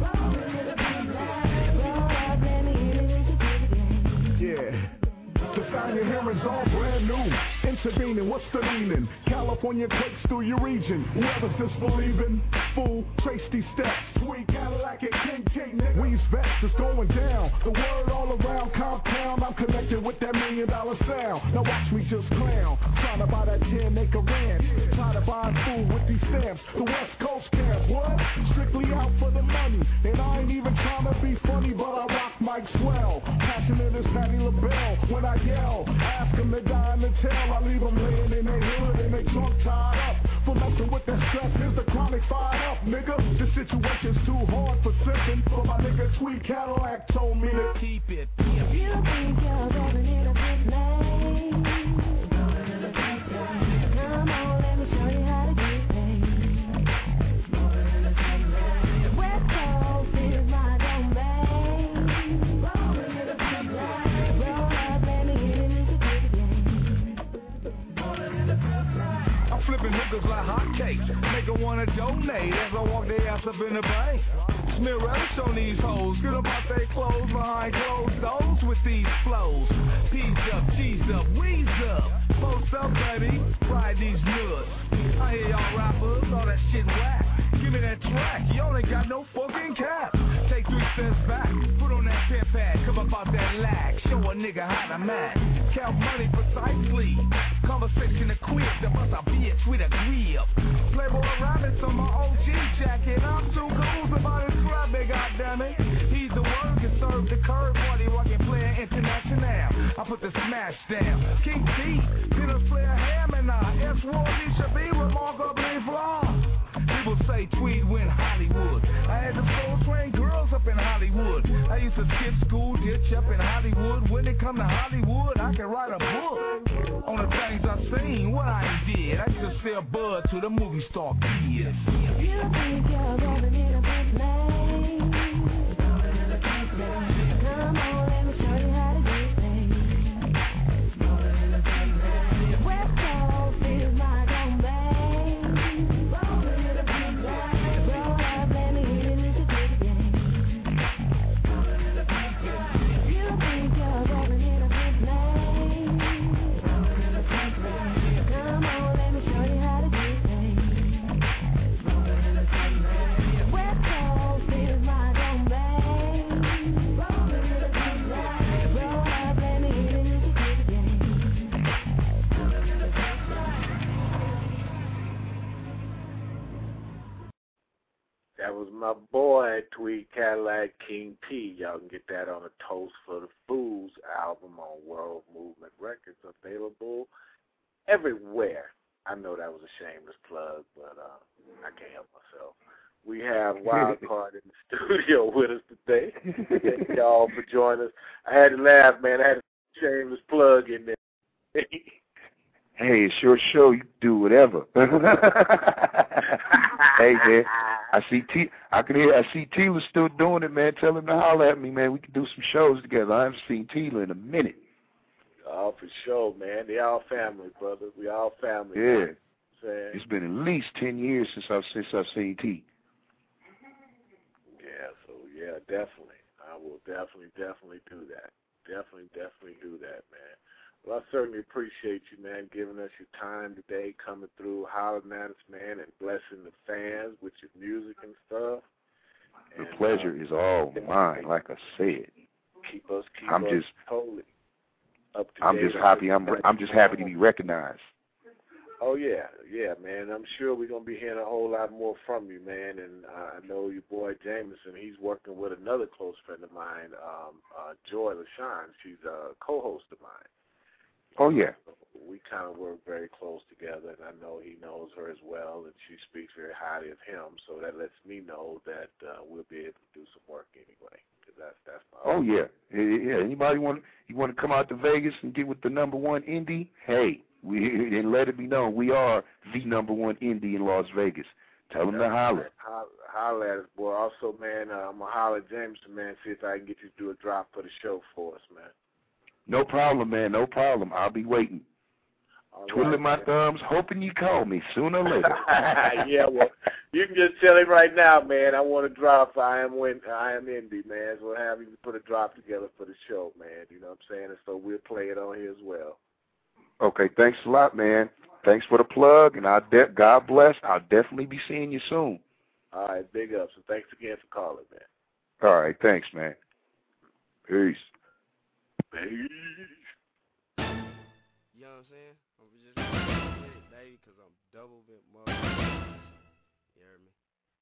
Roll up, let me hit it with the good game. Yeah, the sound you're hearing's all brand new. Intervening, what's the meaning? California quakes through your region. Whoever's disbelieving, fool, trace these steps. Sweet Cadillac and King King, nigga. We's vest is going down. The word all around compound. I'm connected with that million dollar sound. Now watch me just clown. Trying to buy that ten acre ranch. Try to buy food with these stamps. The West Coast camp, what? Strictly out for the money. And I ain't even trying to be funny, but I rock Mike Swell. Passionate as Patti LaBelle. When I yell, ask them to die in the tail. I leave them laying in their hood and they drunk tied up. For messing with that stress is the chronic fired up, nigga. The situation's too hard for sipping. But my nigga Sweet Cadillac told me to keep it. You think you're rolling in a good lane. Come on, let me show you how to get paid. West Coast is my domain. Roll up, let me hit it with the good game. I'm flipping hookers like hotcakes. Make them wanna donate as I walk their ass up in the bank. Smear relish on these hoes. Get about their clothes behind closed doors with these flows. Peas up, cheese up, wheeze up. Post up, baby. Ride these nuts. I hear y'all rappers, all that shit whack. Give me that track. You only got no fucking cap. Take three steps back. Put on that pimp pad. Come up out that lag. Show a nigga how to match. Count money precisely. Conversation equipped. The bust a bitch with a grip. Playboy rabbits on my O G jacket. I'm too cool about his club, big goddammit. He's the one can serve the curve party rockin' player international. I put the smash down. King T, Peter player ham and I. S Roy should be remarkably flawed. People say Tweed went Hollywood. I had to soul train girls up in Hollywood. I used to skip school, ditch up in Hollywood. When it come to Hollywood, I can write a book on the things I seen, what I did. I used to sell bud to the movie star kids. You think you're rolling in a good lane. Come on, let me show you how to get paid. West Coast is my domain. Roll up, let me hit it with the good game. You think you're rolling in a good lane. Come on, let me show you how to get paid. West Coast is my domain. Roll up, let me hit it with the good game. That was my boy, Tweed Cadillac King T. Y'all can get that on a Toast for the Fools album on World Movement Records, available everywhere. I know that was a shameless plug, but uh, I can't help myself. We have Wildcard in the studio with us today. Thank y'all for joining us. I had to laugh, man. I had a shameless plug in there. Hey, it's your show. You can do whatever. Hey, man. I see T. I can hear. I see Tila still doing it, man. Tell him to holler at me, man. We can do some shows together. I haven't seen Tila in a minute. Oh, for sure, man. They all family, brother. We all family. Yeah. Man. It's been at least ten years since I've since I've seen T. Yeah. So yeah, definitely. I will definitely, definitely do that. Definitely, definitely do that, man. Well, I certainly appreciate you, man, giving us your time today, coming through, hollering at us, man, and blessing the fans with your music and stuff. The and, pleasure uh, is all mine, like I said. Keep us, keep I'm us just totally up to I'm date just happy. I'm I'm just happy to be recognized. Oh, yeah, yeah, man. I'm sure we're going to be hearing a whole lot more from you, man. And uh, I know your boy Jameson, he's working with another close friend of mine, um, uh, Joy LaShawn. She's a co-host of mine. Oh, yeah. So we kind of work very close together, and I know he knows her as well, and she speaks very highly of him. So that lets me know that uh, we'll be able to do some work anyway. Cause that's, that's my oh, yeah. Yeah. Anybody want, you want to come out to Vegas and get with the number one indie? Hey. We, and let it be known, we are the number one indie in Las Vegas. Tell them to holler. Holler, holler at us, boy. Also, man, uh, I'm going to holler at Jameson, man, see if I can get you to do a drop for the show for us, man. No problem, man. No problem. I'll be waiting. All Twiddling right, my man. thumbs, hoping you call me sooner or later. Yeah, well, you can just tell him right now, man, I want to drop I am win, I am indie, man. So we'll have him put a drop together for the show, man. You know what I'm saying? And so we'll play it on here as well. Okay, thanks a lot, man. Thanks for the plug, and I de- God bless. I'll definitely be seeing you soon. All right, big ups, and thanks again for calling, man. All right, thanks, man. Peace. Peace. You know what I'm saying? I'm just with it, baby, because I'm double bit motherfucker. You heard me?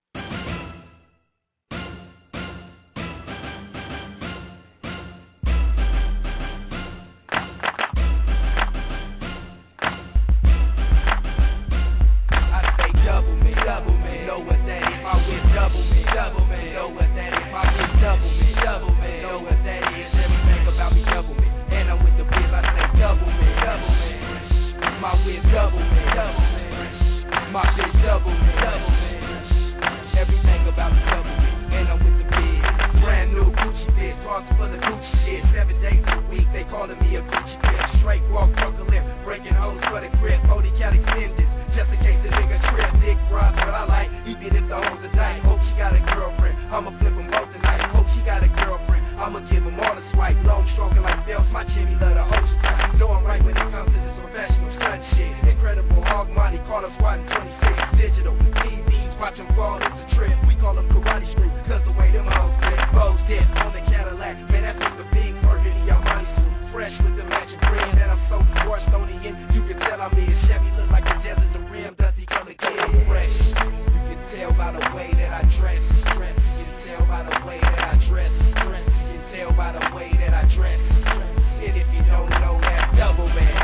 Double me, double me, know what that is. My whip double me, double me, know what that is. My whip double me, double me, know what that is. Everything about me double me, and I'm with the biz. I say double me, double me. My whip double me, double me. My bitch double me, double me. Everything about me double me, and I'm with the biz. Brand new Gucci biz, talks full of Gucci shit. Seven days a week, they calling me a Gucci bitch. Straight walk, fuck a lip, breaking hoes for the grip. forty cal extended. Just in case the nigga trip, dick bras, what I like, even if the hoes are tight. Hope she got a girlfriend, I'ma flip them both tonight. Hope she got a girlfriend, I'ma give them all a swipe. Long stroking like Phelps, my chimney love the host time. Know I'm right when it comes to this professional stunt shit. Incredible hog money, call them squatting twenty-six. Digital, T Vs, watch them fall, it's a trip. We call them karate street, cause the way them hoes fit. Bows dip on the Cadillac, man that's just a big burgundy Armani suit. Fresh with the matching brand that I'm so washed on the end. You can tell I'm in Chevy, look like the desert. Dusty color kid, fresh. You can tell by the way that I dress. Dress. You can tell by the way that I dress. Dress. You can tell by the way that I dress. And if you don't know, that's double man.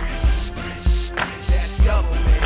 That's double man.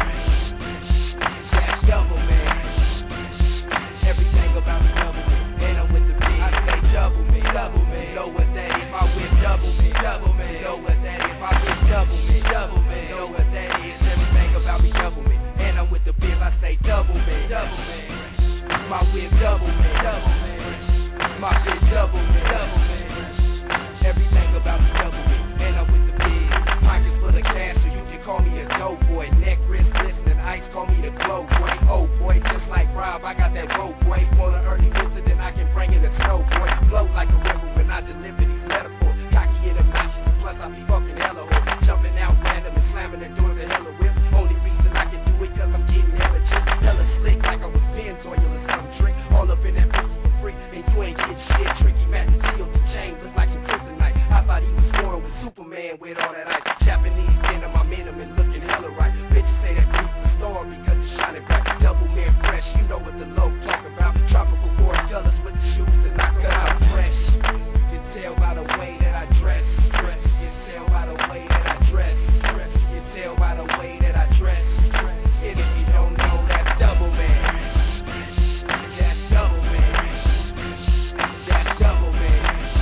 That's double man. Everything about me double man. And I'm with the big. I say double man, double man. Know what that is? My whip double man, double man. Know what that is? My whip double man, double man. Know what that is? Everything about me double man. And I'm with the biz, I say double man, double man. My whip double man, double man. My bitch double man, double man. Everything about me double man. And I'm with the biz. Pockets full of cash, so you can call me a dope boy. Neck, wrist, glistening, ice, call me the glow boy. Oh boy, just like Rob, I got that rope boy. Want an early visit, then I can bring in a snow boy. Float like a river when I deliver these metaphors. Cocky in the matches, plus I be fucking hella hoes. Jumping out random and slamming the doors of hella whip. Only reason I can do it cause I'm getting hella chick. Hella slick like I was Ben's oil or some trick. All up in that pussy for free, and you ain't get shit. Tricky Mac, sealed the chain, look like some kryptonite. I thought he was scoring with Superman with all that ice. Japanese denim, I'm in him and looking hella right. Bitches say that creeps the storm because it's shining bright. Double man fresh, you know what the low talk about. Tropical four colors with the shoes that knock her out fresh. You can tell by the way that I dress. Dress. You can tell by the way that I dress. Dress. You can tell by the way that I dress. And if you don't know, that's double man. That's double man. That's double man.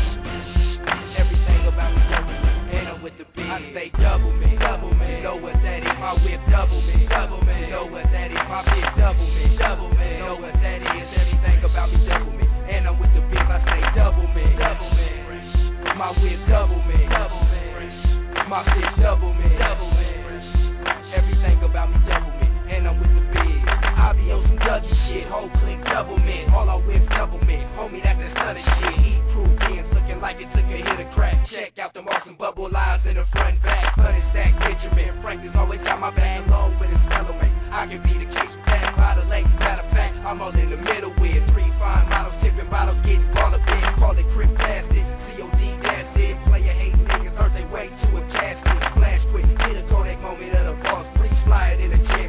Everything about me double man. And I'm with the big. I say double man, double man. Know what that is? My whip double man, double man. Know what that is? My bitch double man, double man. Know what that is? Everything about me double man. And I'm with the biz. I say double man, double man. My whip double man, double man. My bitch double man, double man. Everything about me double man. And I'm with the biz. I be on some Dougie shit, whole click double man. All I whip double man. Homie, that's that southern shit. Heat proof beans looking like it took a hit of crack. Check out them awesome bubble lines in the front back. Hundred stack Benjamin. Franklin's always got my bag along with his fellow mate. I can be the case with that by the lake. Matter of fact, I'm all in the middle with three fine models, tipping bottles, getting all up in. Call it crib plastic. C O D, that's it. Player hating niggas, earth they way to a casket. Flash quick, get a Kodak moment of the boss. Free slide in a chair.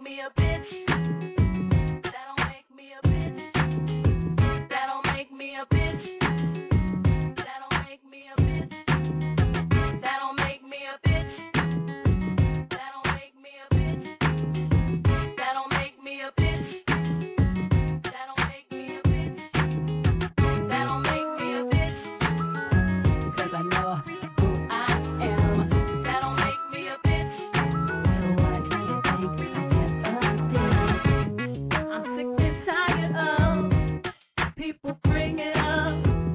me a bitch. That don't make me a bitch. That don't make me a bitch. That don't make me a bitch. That don't make me a bitch. That don't make me a bitch. That don't make me a bitch. That don't make me a bitch. That don't make me a bitch. 'Cause I know who I am. That don't make me a bitch. So what do you think I get up there? I'm sick and tired of people bringing up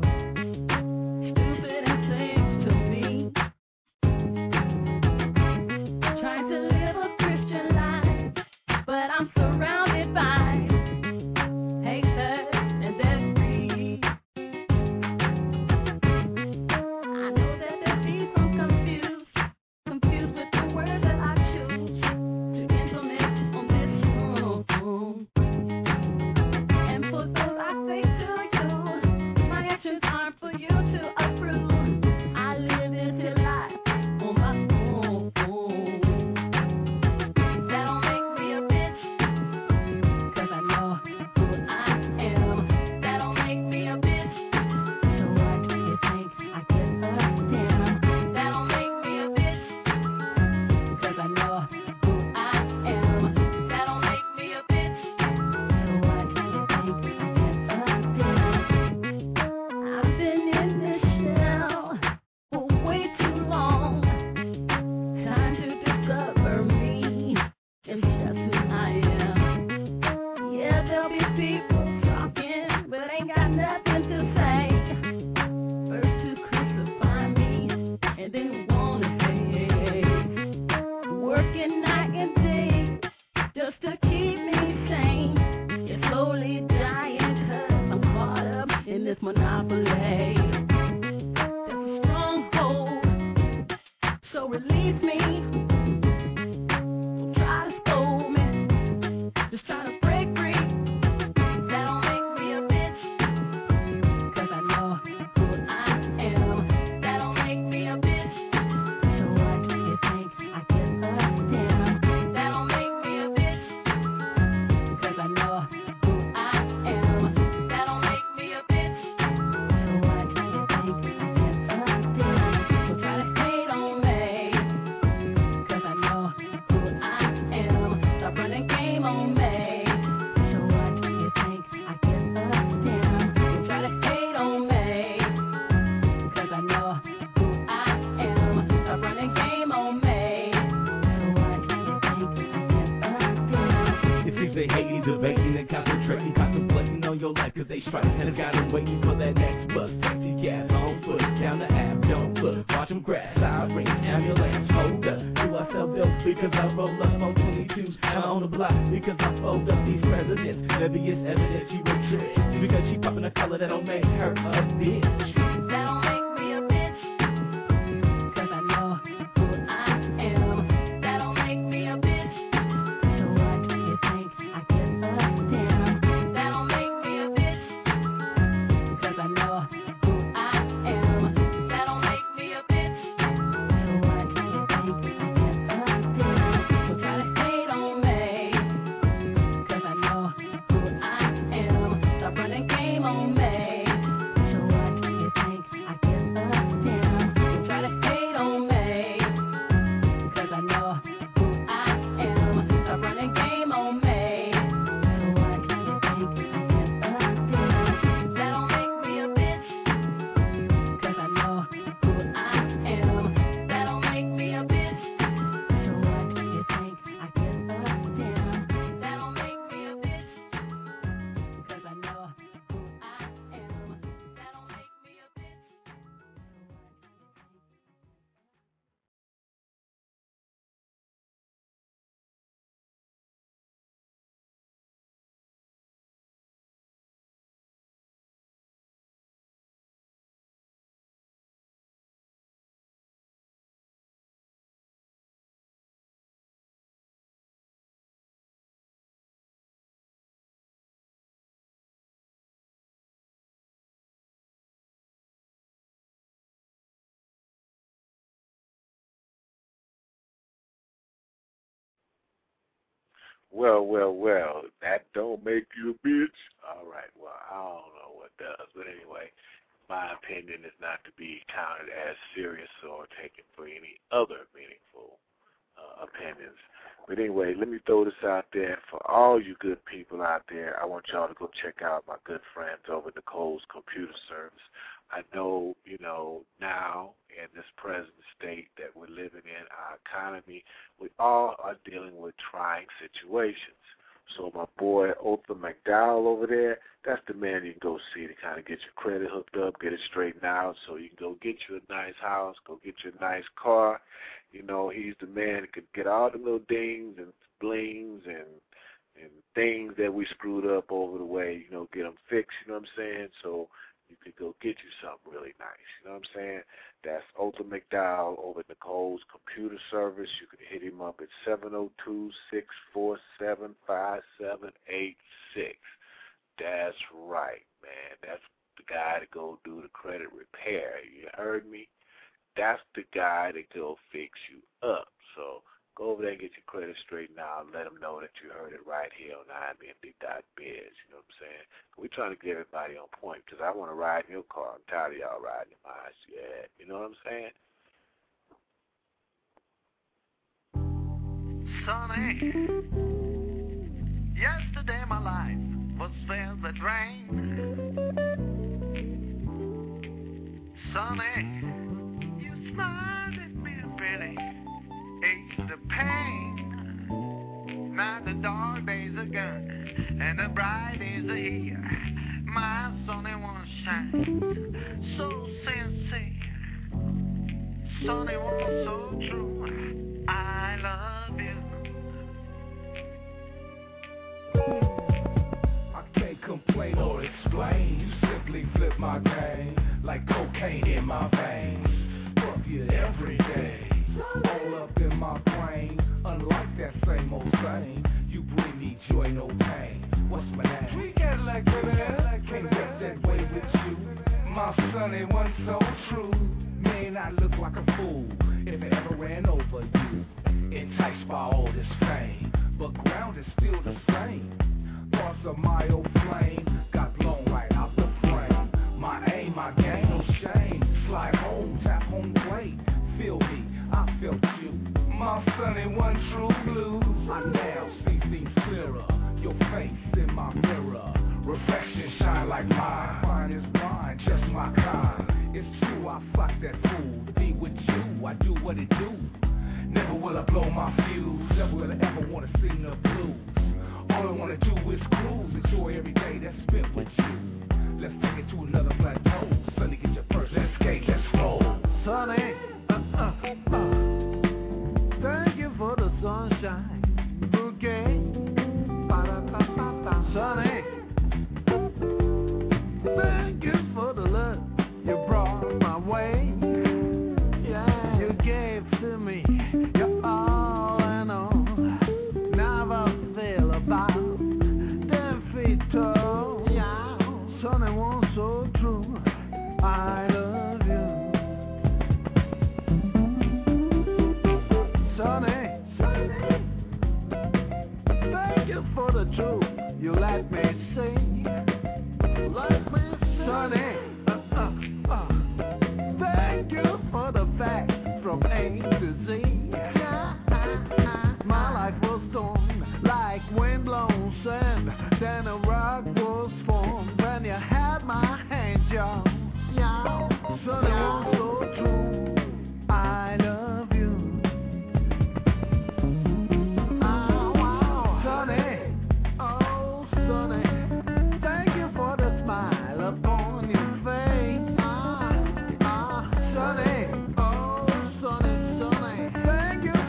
stupid and things to me. Trying to live a Christian life, but I'm surrounded by haters and their greed. I know that there be some confused, confused with the words that I choose to implement on this song. And for those I say to you, my actions aren't for you to approve. I live this life on my own. That don't make me a bitch. 'Cause I know who I am. That don't make me a bitch. So what do you think I get up down? That don't make me a bitch. 'Cause I know who I am. That don't make me a bitch. So what do you think I get up down? I've been in this shell for way too long. Time to discover me and just who I am. Yeah, there'll be people talking, but ain't got nothing to say. First to crucify me, and then wanna hate. Working night and day, just to keep me sane. It's slowly dying 'cause I'm caught up in this monopoly. There's a stronghold, so release me. Don't try to scold me, just try to break free. That don't make me a bitch. 'Cause I know who I am. That don't make me a bitch. So what do you think I get up down? That don't make me a bitch. 'Cause I know who I am. That don't make me a bitch. So what do you think I get up down? So try to hate on me. 'Cause I know who I am. Stop running game on me. So what do you think I get up down? So try to hate on me. 'Cause I know who I am. Stop running game on me. So what do you think I get up down? It seems they hating, debating, and concentrating, contemplating on your life 'cause they strike. And I got them waiting for that next bus. Taxi cab, on foot, down the app, don't look. Watch them grab, sirens, ambulance, hold up. Do I sell bills because I roll up on twenty-twos? I'm on the block because I fold up these presidents. Maybe it's evidence you a trick because she popping a color that don't make her a bitch. That don't make me a bitch. 'Cause I know who I am. That don't make me a bitch. So what do you think I get up down? That don't make me a bitch. 'Cause I know who I am. That don't make me a bitch. So what do you think I get up down? So try to hate on me. 'Cause I know who I am. Stop running game on me. Well, well, well, that don't make you a bitch. All right, well, I don't know what does. But anyway, my opinion is not to be counted as serious or taken for any other meaningful uh, opinions. But anyway, let me throw this out there for all you good people out there. I want y'all to go check out my good friends over at Nicole's Computer Service. I know, you know, now in this present state that we're living in, our economy, we all are dealing with trying situations. So my boy Otha McDowell over there, that's the man you can go see to kind of get your credit hooked up, get it straightened out so you can go get you a nice house, go get you a nice car. You know, he's the man that could get all the little dings and blings and and things that we screwed up over the way, you know, get them fixed, you know what I'm saying? So you could go get you something really nice, you know what I'm saying? That's Otha McDowell over at Nicole's Computer Service. You can hit him up at seven oh two, six four seven, five seven eight six. That's right, man. That's the guy to go do the credit repair. You heard me? That's the guy to go fix you up. So go over there and get your credit straightened out and let them know that you heard it right here on I M N D dot biz. You know what I'm saying? We're trying to get everybody on point because I want to ride in your car. I'm tired of y'all riding in mine. Yeah, you know what I'm saying? Sonny, yesterday my life was filled with rain. Sonny, you smiled at me pretty, eased the pain. Now the dark days are gone and the bright days are here. My Sonny won't shine so sincere. Sonny won't so true. I love you. I can't complain or explain. You simply flip my game like cocaine in my veins. Fuck you every day, all up in my brain. Unlike that same old thing, you bring me joy, no pain. What's my name? We get like that. Can't get that way with you. My son ain't one so true. Man, I look like a fool if I ever ran over you. Enticed by all this fame, but ground is still the same. Thoughts of my old flame got blown right out the frame. My aim, my game, no shame. Slide home, tap home plate. Feel me, I felt you. My son ain't one true blues. I now see things clearer. Your face in my mirror. Reflection shine like mine. Fine is blind, just my kind. It's true, I fuck that fool. To be with you, I do what it do. Never will I blow my fuse. Never will I ever wanna sing the blues. All I wanna do is cruise. Enjoy every day that's spent with you. Let's take it to another plateau. Sonny, get your purse. Let's skate, let's roll. Sonny, uh, uh, uh. Thank you for the sunshine bouquet. Ba-da-ba-ba-ba. Sonny, thank you for the love you brought my way. Yeah, you gave to me your all and all. Never feel about ten feet tall. Yeah, Sonny won't so true. I love you, Sonny. Thank you for the truth you let me see. Let me see, Sonny. Uh, uh, uh. Thank you for the facts from A to Z. My life was torn like wind-blown sand. Then a rock was formed when you had my hand, y'all. Yeah, Sonny was so true. I love you. Oh, wow. Sonny, oh, Sonny, thank you for the smile upon your face. Ah, ah, Sonny, oh, Sonny, Sonny, thank you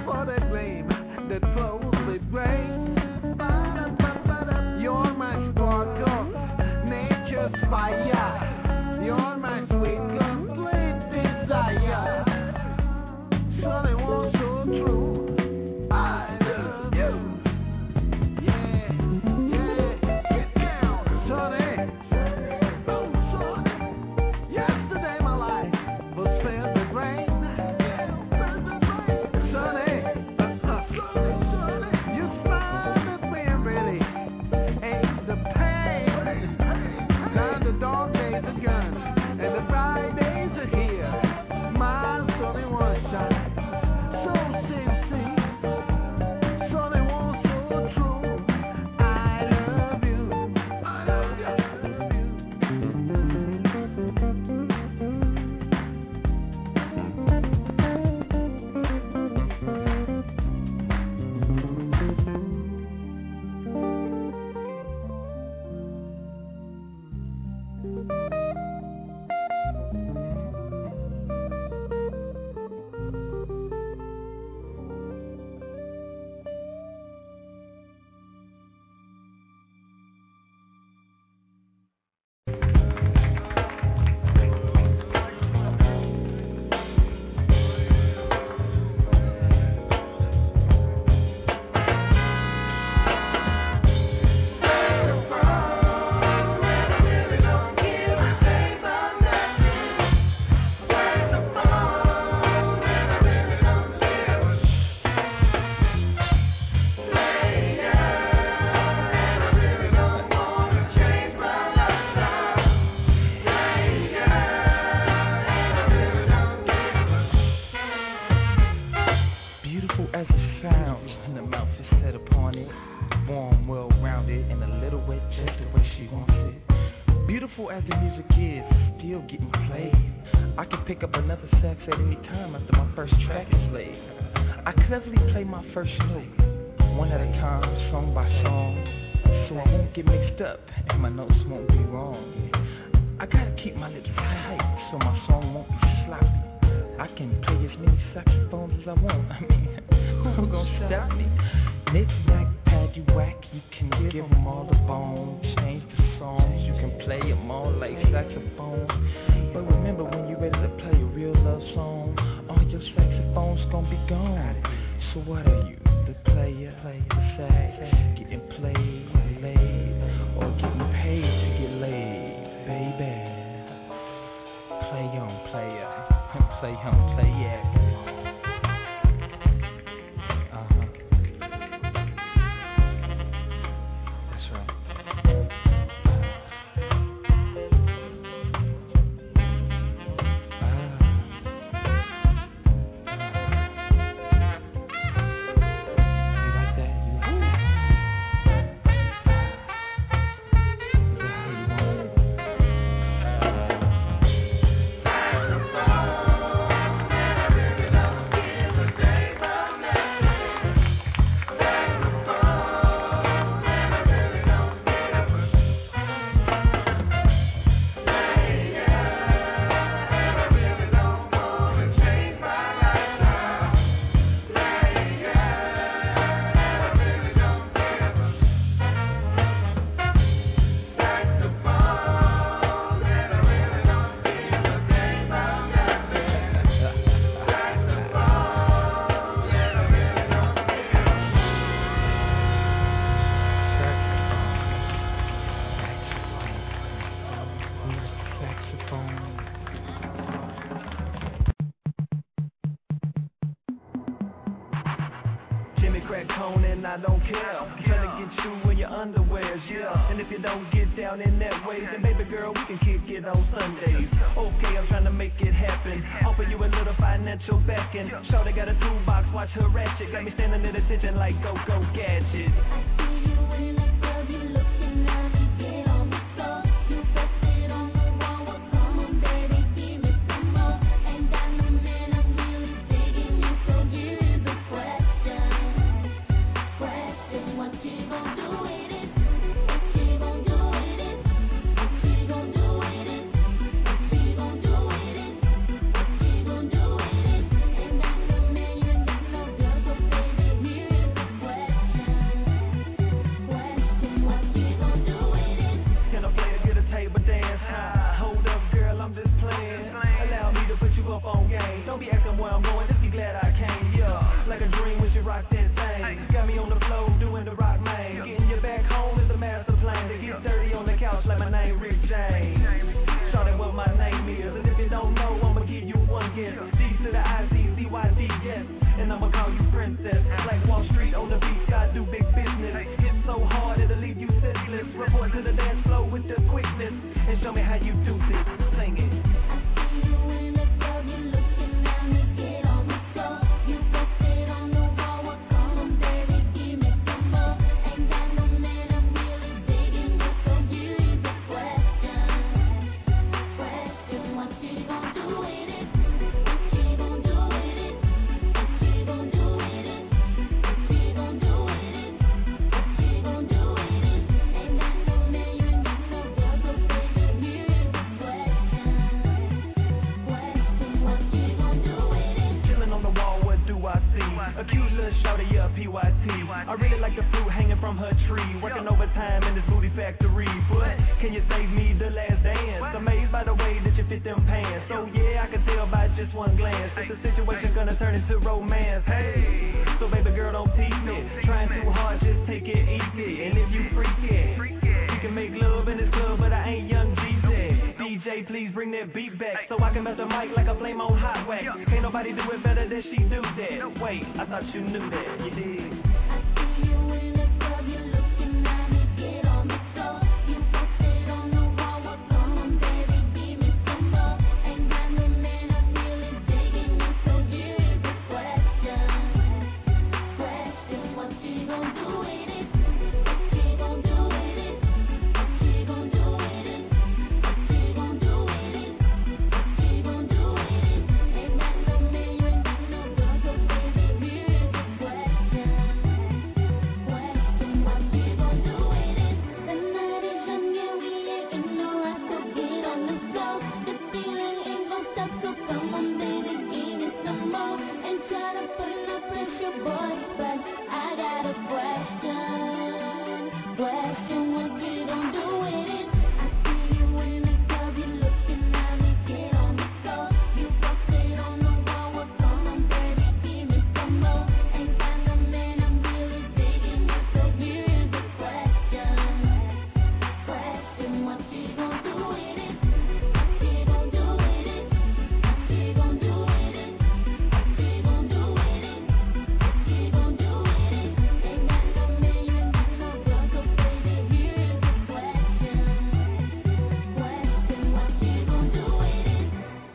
pick up another sax at any time after my first track is laid. I cleverly play my first note, one at a time, song by song, so I won't get mixed up and my notes won't be wrong. I gotta keep my lips tight so my song won't be sloppy. I can play as many saxophones as I want. I mean, who gonna stop me? Knick-knack, pad-you-whack, you can give them all the bone. Change the songs, you can play them all like saxophones. But remember, when you're ready to play a real love song, all your saxophones gonna be gone. So what are you, the player, the sax, getting played, laid, or getting paid to get laid, baby? Play on, player, play on, play yeah. I don't care. I'm trying to get you in your underwears, yeah. And if you don't get down in that way, then baby girl, we can kick it on Sundays. Okay, I'm trying to make it happen. Offer you a little financial backing. Shawty got a toolbox, watch her ratchet. Got me standing at attention like go-go gadget. You knew that, you did. I see you in the club, you're looking at me, get on the floor. You posted on the wall, what's on, baby, give me some more. Ain't got no man, I feel it digging you, so here's the question. Question, what you gon' do with it? What you gon' do with it? What you gon' do with it? What you gon' do with it? What you gon' do with it? your boyfriend. I got a question. Question, what you gon' do with it? I see you in the club, you looking at me, get on the floor. You posted on the wall, what's on them, baby? Give me some more. Ain't got no man, I'm really digging it, so here's the question. Question, what you gon' do with it? What you gon' do with it? What you gon' do with it? What you gon' do with it? What you gon' do with it? Ain't got no man, you got no girl, so baby, here's the question. Question, what you gon' do with it?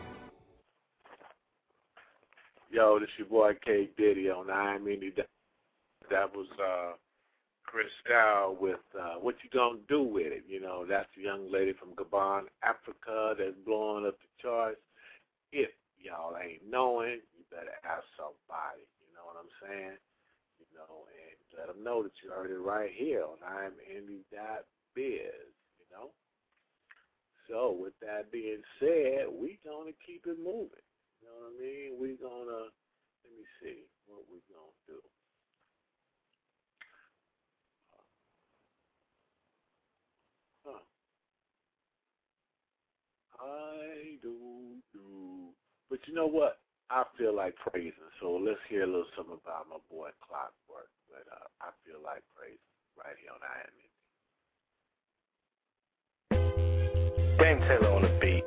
Yo, this your boy K Diddy on I Am Indie. That, that was uh, Cristal with uh, What You Gonna Do With It. You know, that's the young lady from Gabon, Africa, that's blowing up the charts. If y'all ain't knowing, you better ask somebody. You know what I'm saying? You know, and let them know that you heard it right here on I Am Indie dot biz. You know. So with that being said, we gonna keep it moving. You know what I mean? We gonna let me see what we gonna do. Huh. I do do, but you know what? I feel like praising. So let's hear a little something about my boy Clockwork. But uh, I feel like praising right here on I Am Indie. Dame Taylor on the beat.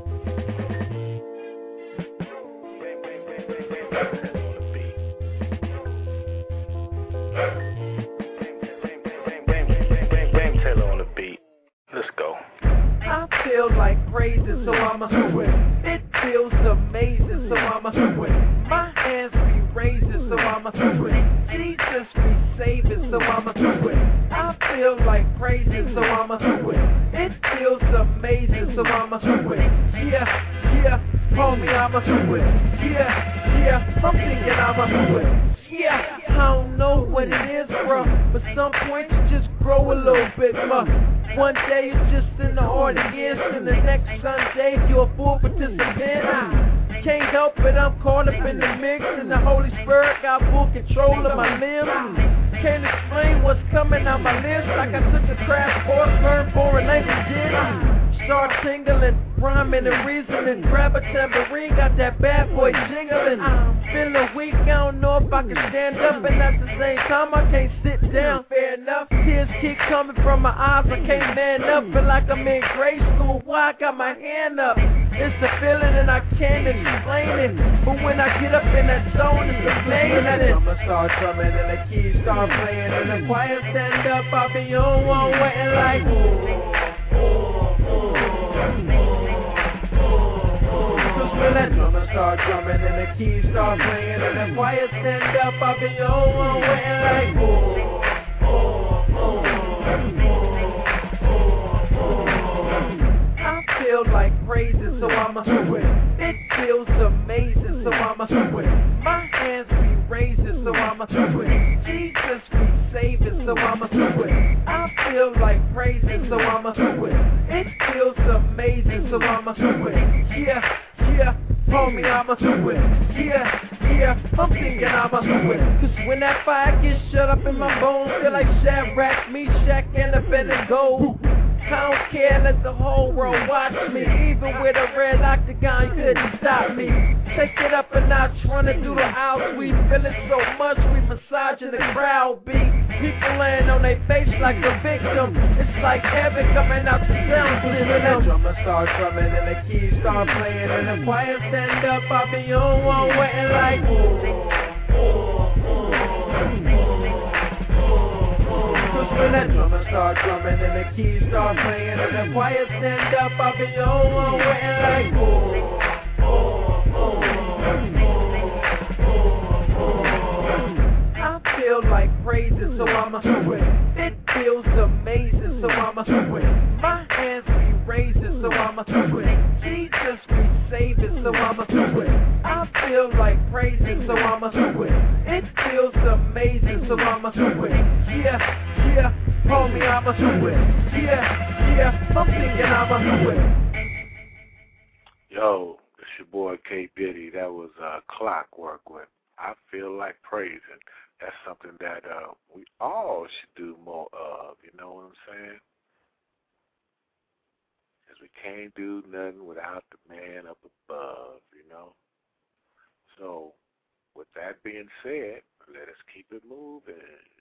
Dame Taylor on the beat. Let's go. I feel like praising, so I'ma do it. It feels amazing, so I'ma do it. My hands be raising, so I'ma do it. Jesus be saving, so I'ma do it. I feel like praising, so I'ma do it. It feels amazing, so I'ma do it. Yeah, yeah, homie, I'ma do it. Yeah, yeah, I'm thinking I'ma do it. Yeah, I don't know what it is, bro, but some points you just grow a little bit more. One day you're just in the audience, and the next Sunday you're a full participant. I can't help it, I'm caught up in the mix, and the Holy Spirit got full control of my limbs. Can't explain what's coming out my lips, like I took a crash course, learned foreign languages. Start tingling, rhyming and reasoning, grab a tambourine, got that bad boy jingling. I'm feeling weak, I don't know if I can stand up, and at the same time I can't sit down. Fair enough, tears keep coming from my eyes, I can't man up, feel like I'm in grade school, why I got my hand up? It's a feeling and I can't explain it, but when I get up in that zone, it's amazing. I'ma start drumming and the keys start playing, and the choir stand up, I'll be on one waiting like ooh. When that drummer start drumming and the keys start playing and the choir stand up, I'll be on one waiting like ooh, ooh, ooh. I feel like praising, so I'ma do it. It feels amazing, so I'ma do it. My hands be raising, so I'ma do it. Jesus be saving, so I'ma do it. I feel like praising, so I'ma do it. It feels amazing, so I'ma do it. Yeah, yeah, homie, I'ma do it. Yeah, yeah, I'm thinking I'ma do it. Cause when that fire gets shut up in my bones, feel like Shadrach, Meshach, and Abednego. I don't care, let the whole world watch me. Even with a red octagon, you couldn't stop me. Take it up a notch, running through the aisles. We feel it so much, we massaging the crowd beat. People laying on their face like a victim. It's like heaven coming out the sound system. When that drummer start drumming and the keys start playing and the choir stand up, I'll be on one waiting like ooh, ooh, ooh. When that drummer start drumming and the keys start playing and the choir stand up, I'll be on one waiting like ooh, ooh, ooh. I feel like praising, so I'ma do it. It feels amazing, so I'ma do it. My hands be raising, so I'ma do it. Jesus be saving, so I'ma do it. I feel like praising, so I'ma do it. It feels amazing, so I'ma do it. Yeah. Yeah, homie, I'ma do it. Yeah, yeah, I'm thinking I'ma do it. Yo, it's your boy K Diddy. That was uh, Clockwork with I feel like praising. That's something that uh, we all should do more of, you know what I'm saying? Because we can't do nothing without the man up above, you know? So, with that being said, let us keep it moving.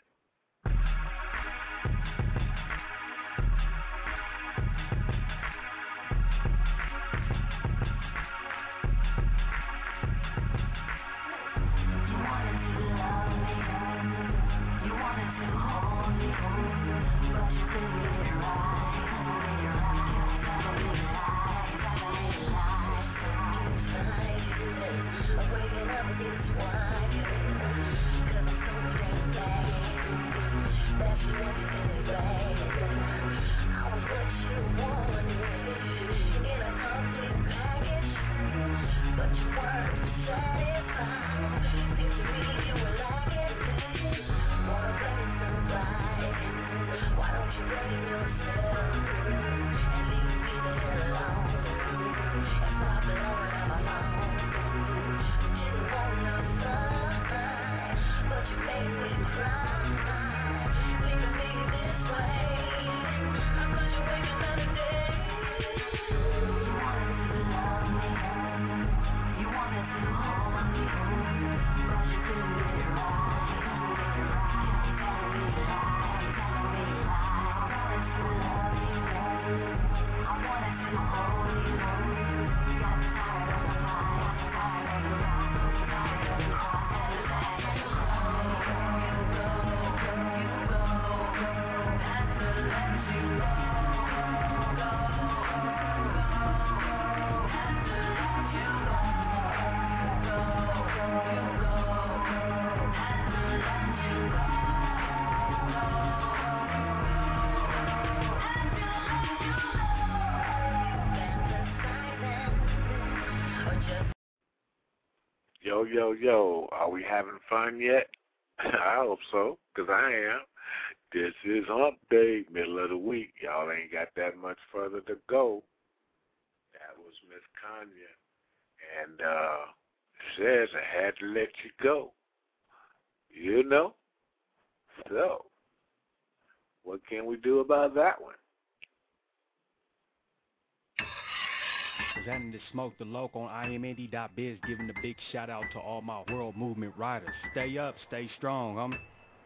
Yo, yo, yo, are we having fun yet? I hope so, because I am. This is Hump Day, middle of the week. Y'all ain't got that much further to go. That was Miss Kanya. And uh, says I had to let you go. You know? So, what can we do about that one? Presenting the Smoke the Loc on I am Indy dot biz, giving a big shout out to all my world movement riders. Stay up, stay strong, homie.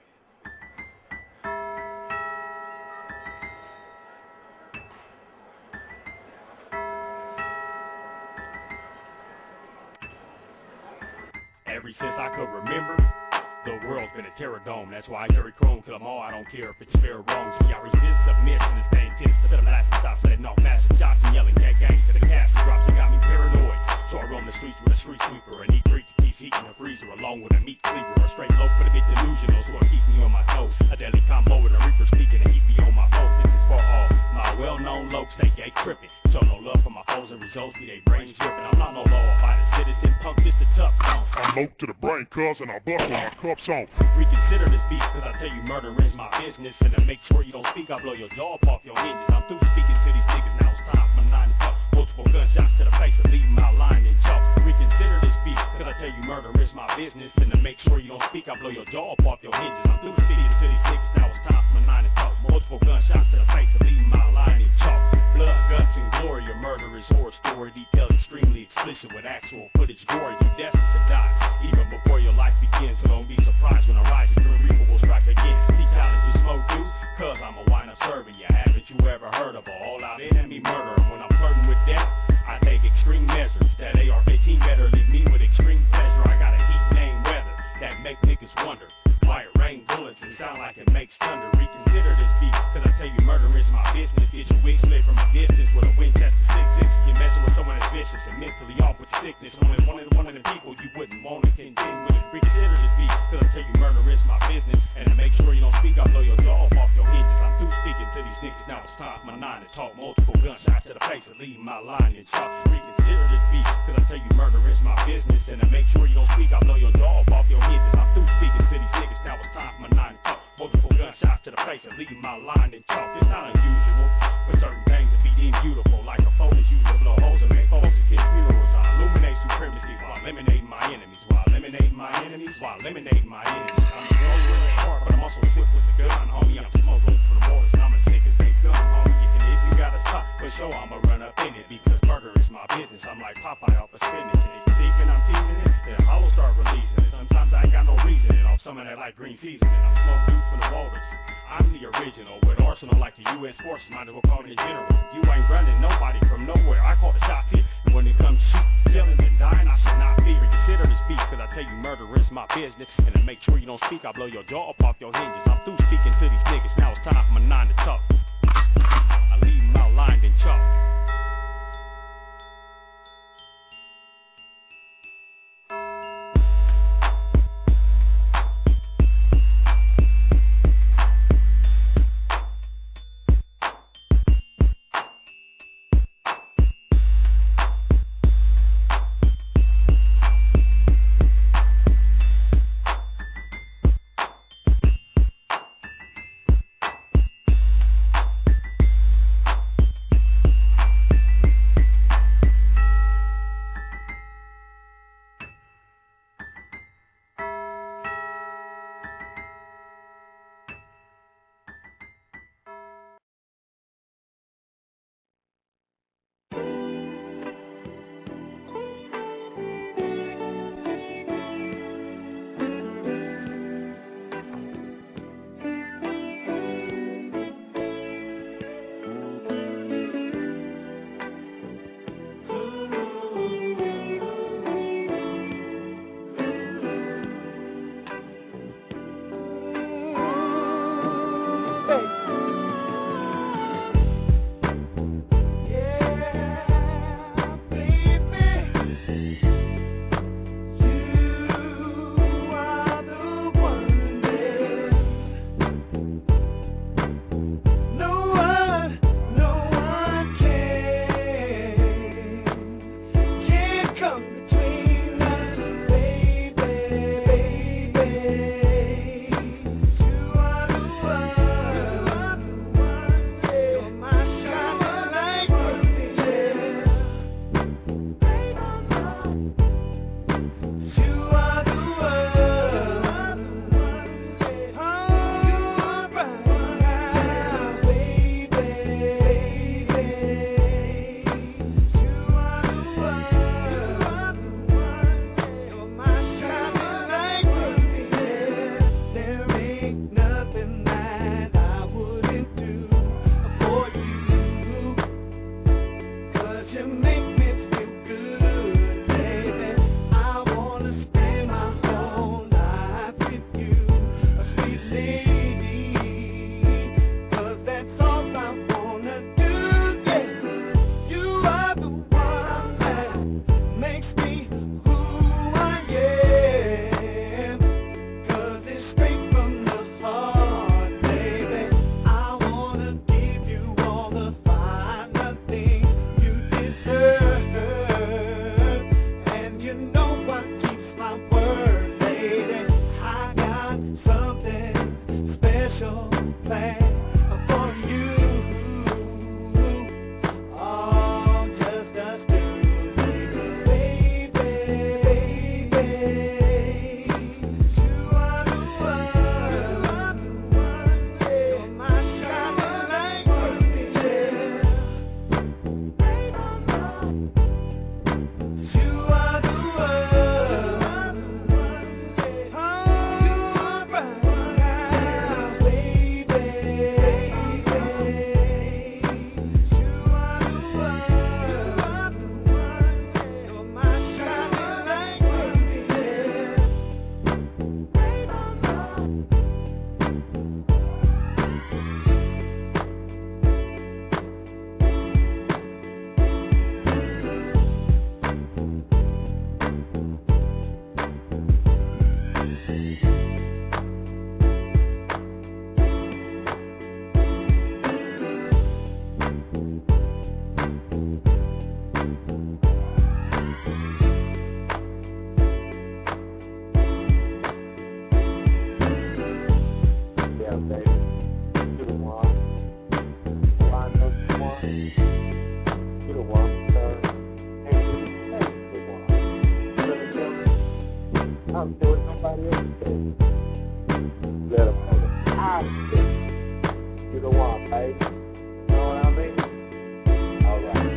Ever since I could remember, the world's been a terror dome. That's why I carry chrome, kill them all. I don't care if it's fair or wrong. See, I resist submission and stay intense to the last and stop setting off massive shots and yelling that gang to the cash drops. It got me paranoid. So I roam the streets with a street sweeper and eat freaks to peace heat in a freezer along with a meat sleeper. A straight loaf but a bit delusional, so it keeps me on my toes. A deadly combo with a reaper speaking and heat me on my foes. This is for all my well-known locs, they ain't tripping. Show no love for my foes and results, see they brains dripping. I'm not no law-abiding citizen, punk, this a tough song. I'm low to the brain, cuz, and I bust with my cups on. Reconsider this beat, cause I tell you murder is my business. And to make sure you don't speak, I blow your jaw up off your hinges. I'm through speaking to these niggas, now it's time for my nine to talk. Multiple gunshots to the face and leaving my line in chalk. Reconsider this beat, cause I tell you murder is my business. And to make sure you don't speak, I blow your jaw up off your hinges. I'm through speaking to these niggas, now it's time for my nine to talk. Multiple gunshots to the face and leaving my line in chalk. Blood, guts, and glory, a murderous horror story detailed extremely explicit with actual footage gory. You destined to die, even before your life begins. So don't be surprised when I rise and Grim Reaper will strike again. See challenges smoke you, cause I'm a wind up serving you. Haven't you ever heard of a all-out enemy murder? And when I'm flirting with death, I take extreme measures. That A R fifteen better leave me with extreme pleasure. I got a heat name weather that make niggas wonder why it rain bullets and sound like it makes thunder. Reconsider this beat, cause I tell you murder is my business. Get your wig split from a distance with a Winchester six six. You're messing with someone that's vicious and mentally off with sickness. Only one of the, one of the people you wouldn't want to contend with. Reconsider this beat, cause I tell you murder is my business. And to make sure you don't speak, I blow your jaw off your hinges. I'm through speaking to these niggas, now it's time for my nine to talk. Multiple gunshots to the face and leave my line in chalk. Reconsider this beat, cause I tell you murder is my business. And to make sure you don't speak, I blow your jaw off your hinges. I'm through speaking to these niggas, now it's time for my nine to talk. Multiple gunshots to the face and leave my line in chalk. It's not unusual for certain things to be deemed beautiful, like a phone is used to blow holes and make foes and funerals. I illuminate supremacy while eliminating my enemies. While eliminating my enemies, enemies while eliminating my enemies. I'm a warrior with a heart, but I'm also equipped with a gun, homie. I'm smoking for the waters, and I'm as sick as they come, homie. You can if you got a stop, for sure I'ma run up in it because burger is my business. I'm like Popeye off of spinach, and if you thinking I'm teasing it, then Hollow start releasing it. Sometimes I ain't got no reason, and off some of that like green seasoning. I'm smoke dude from the waters. I'm the original, with arsenal like the U S forces, might as well call me a general. You ain't running nobody from nowhere, I call the shots here. When it comes to shoot, killing, and dying, I should not be reconsider this beat, cause I tell you murder is my business. And to make sure you don't speak, I blow your jaw up off your hinges. I'm through speaking to these niggas, now it's time for my nine to talk. I leave them outlined in chalk. Let them know that I said, you know what, baby? You know what I mean? All right.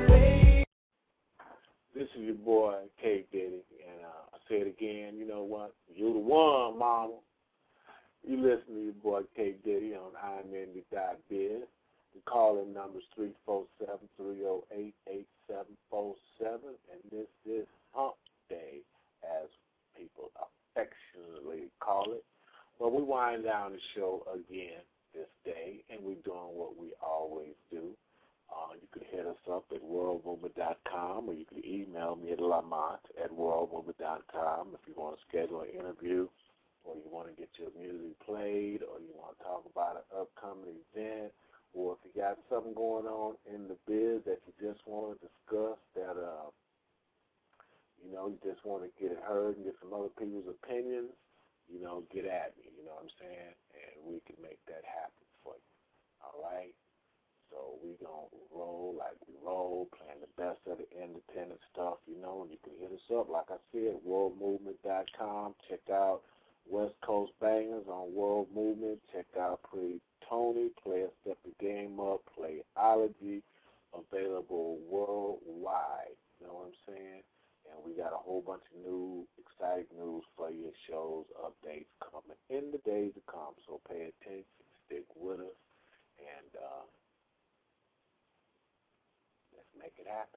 This is your boy, K Diddy, and uh, I say it again, you know what? You the one, mama. You listen to your boy, K Diddy, on I am Indy dot biz. The call-in number is three four seven, three oh eight, eight seven four seven, and this is Hump Day, as people affectionately call it. Well, we wind down the show again this day, and we're doing what we always do. Uh, you can hit us up at world movement dot com, or you can email me at lamont at world movement dot com if you want to schedule an interview, or you want to get your music played, or you want to talk about an upcoming event, or if you got something going on in the biz that you just want to discuss that, uh, you know, you just want to get it heard and get some other people's opinions, you know, get at me, you know what I'm saying? And we can make that happen for you, all right? So we going to roll like we roll, playing the best of the independent stuff, you know, and you can hit us up, like I said, world movement dot com. Check out West Coast Bangers on World Movement. Check out Pretty Tony, Play a Step the Game Up, Playology, available worldwide, you know what I'm saying? And we got a whole bunch of new, exciting news for you, shows, updates coming in the days to come. So pay attention, stick with us, and uh, let's make it happen.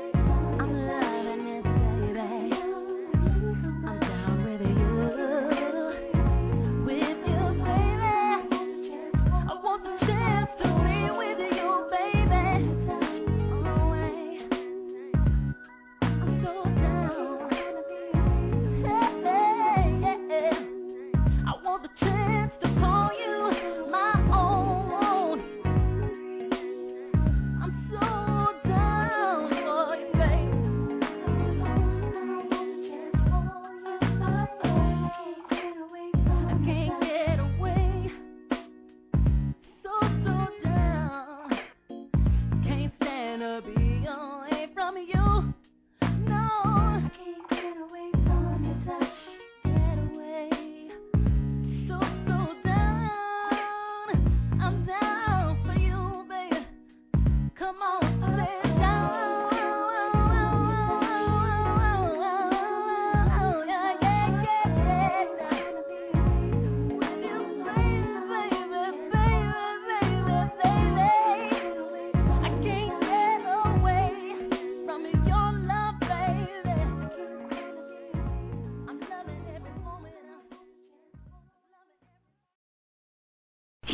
I'm down with you.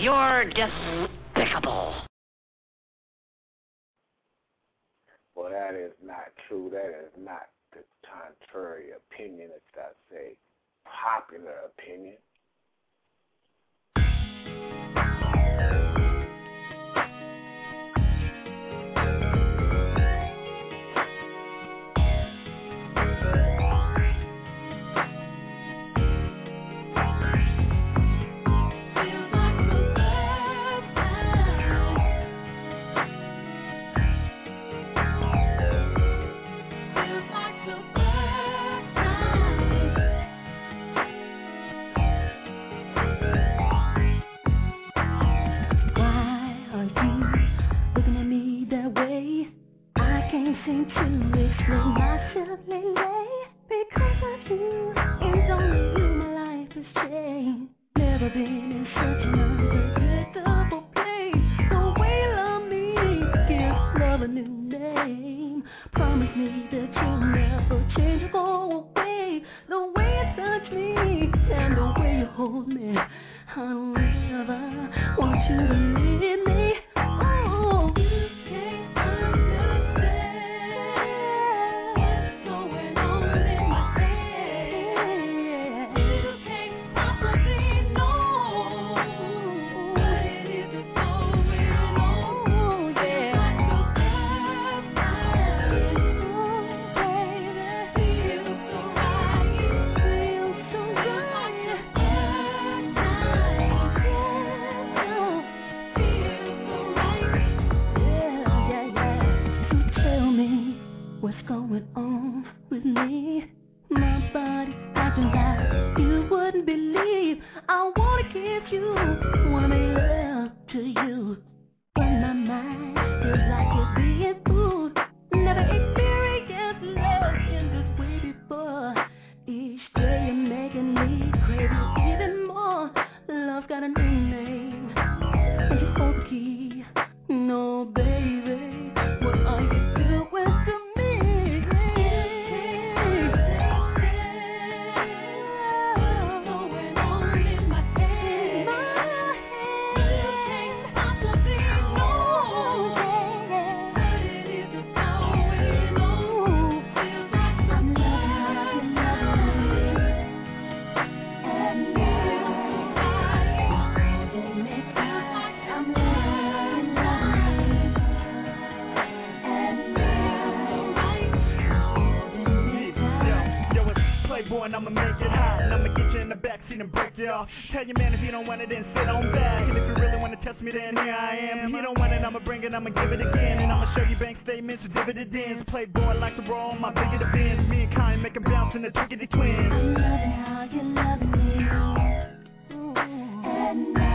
You're despicable. Well, that is not true. That is not the contrary opinion. It's, I say, popular opinion. Seem to explain myself lately because of you. It's only you, my life has changed. Never been in such an unpredictable place. The way you love me, give love a new name. Promise me that you'll never change or go away. The way you touch me and the way you hold me, I don't ever want you to leave me. Oh, you can't understand. Going on with me, my body acting like you wouldn't believe. I wanna kiss you, wanna make love to you, but my mind feels like it's being fooled. Never experienced love in this way before. Each day you're making me crave you even more. Love's got a new name, and you hold the key. No, baby, what are you doing to me? And I'ma make it hot, and I'ma get you in the backseat and break you off. Tell your man if you don't want it, then sit on back. And if you really wanna test me, then here I am. If you don't want it, I'ma bring it, I'ma give it again. And I'ma show you bank statements and dividends. Playboy like to roll on my bigger events. Me and Connie make 'em bounce in the Twiggity twins. I'm loving how you're loving me. Ooh. And now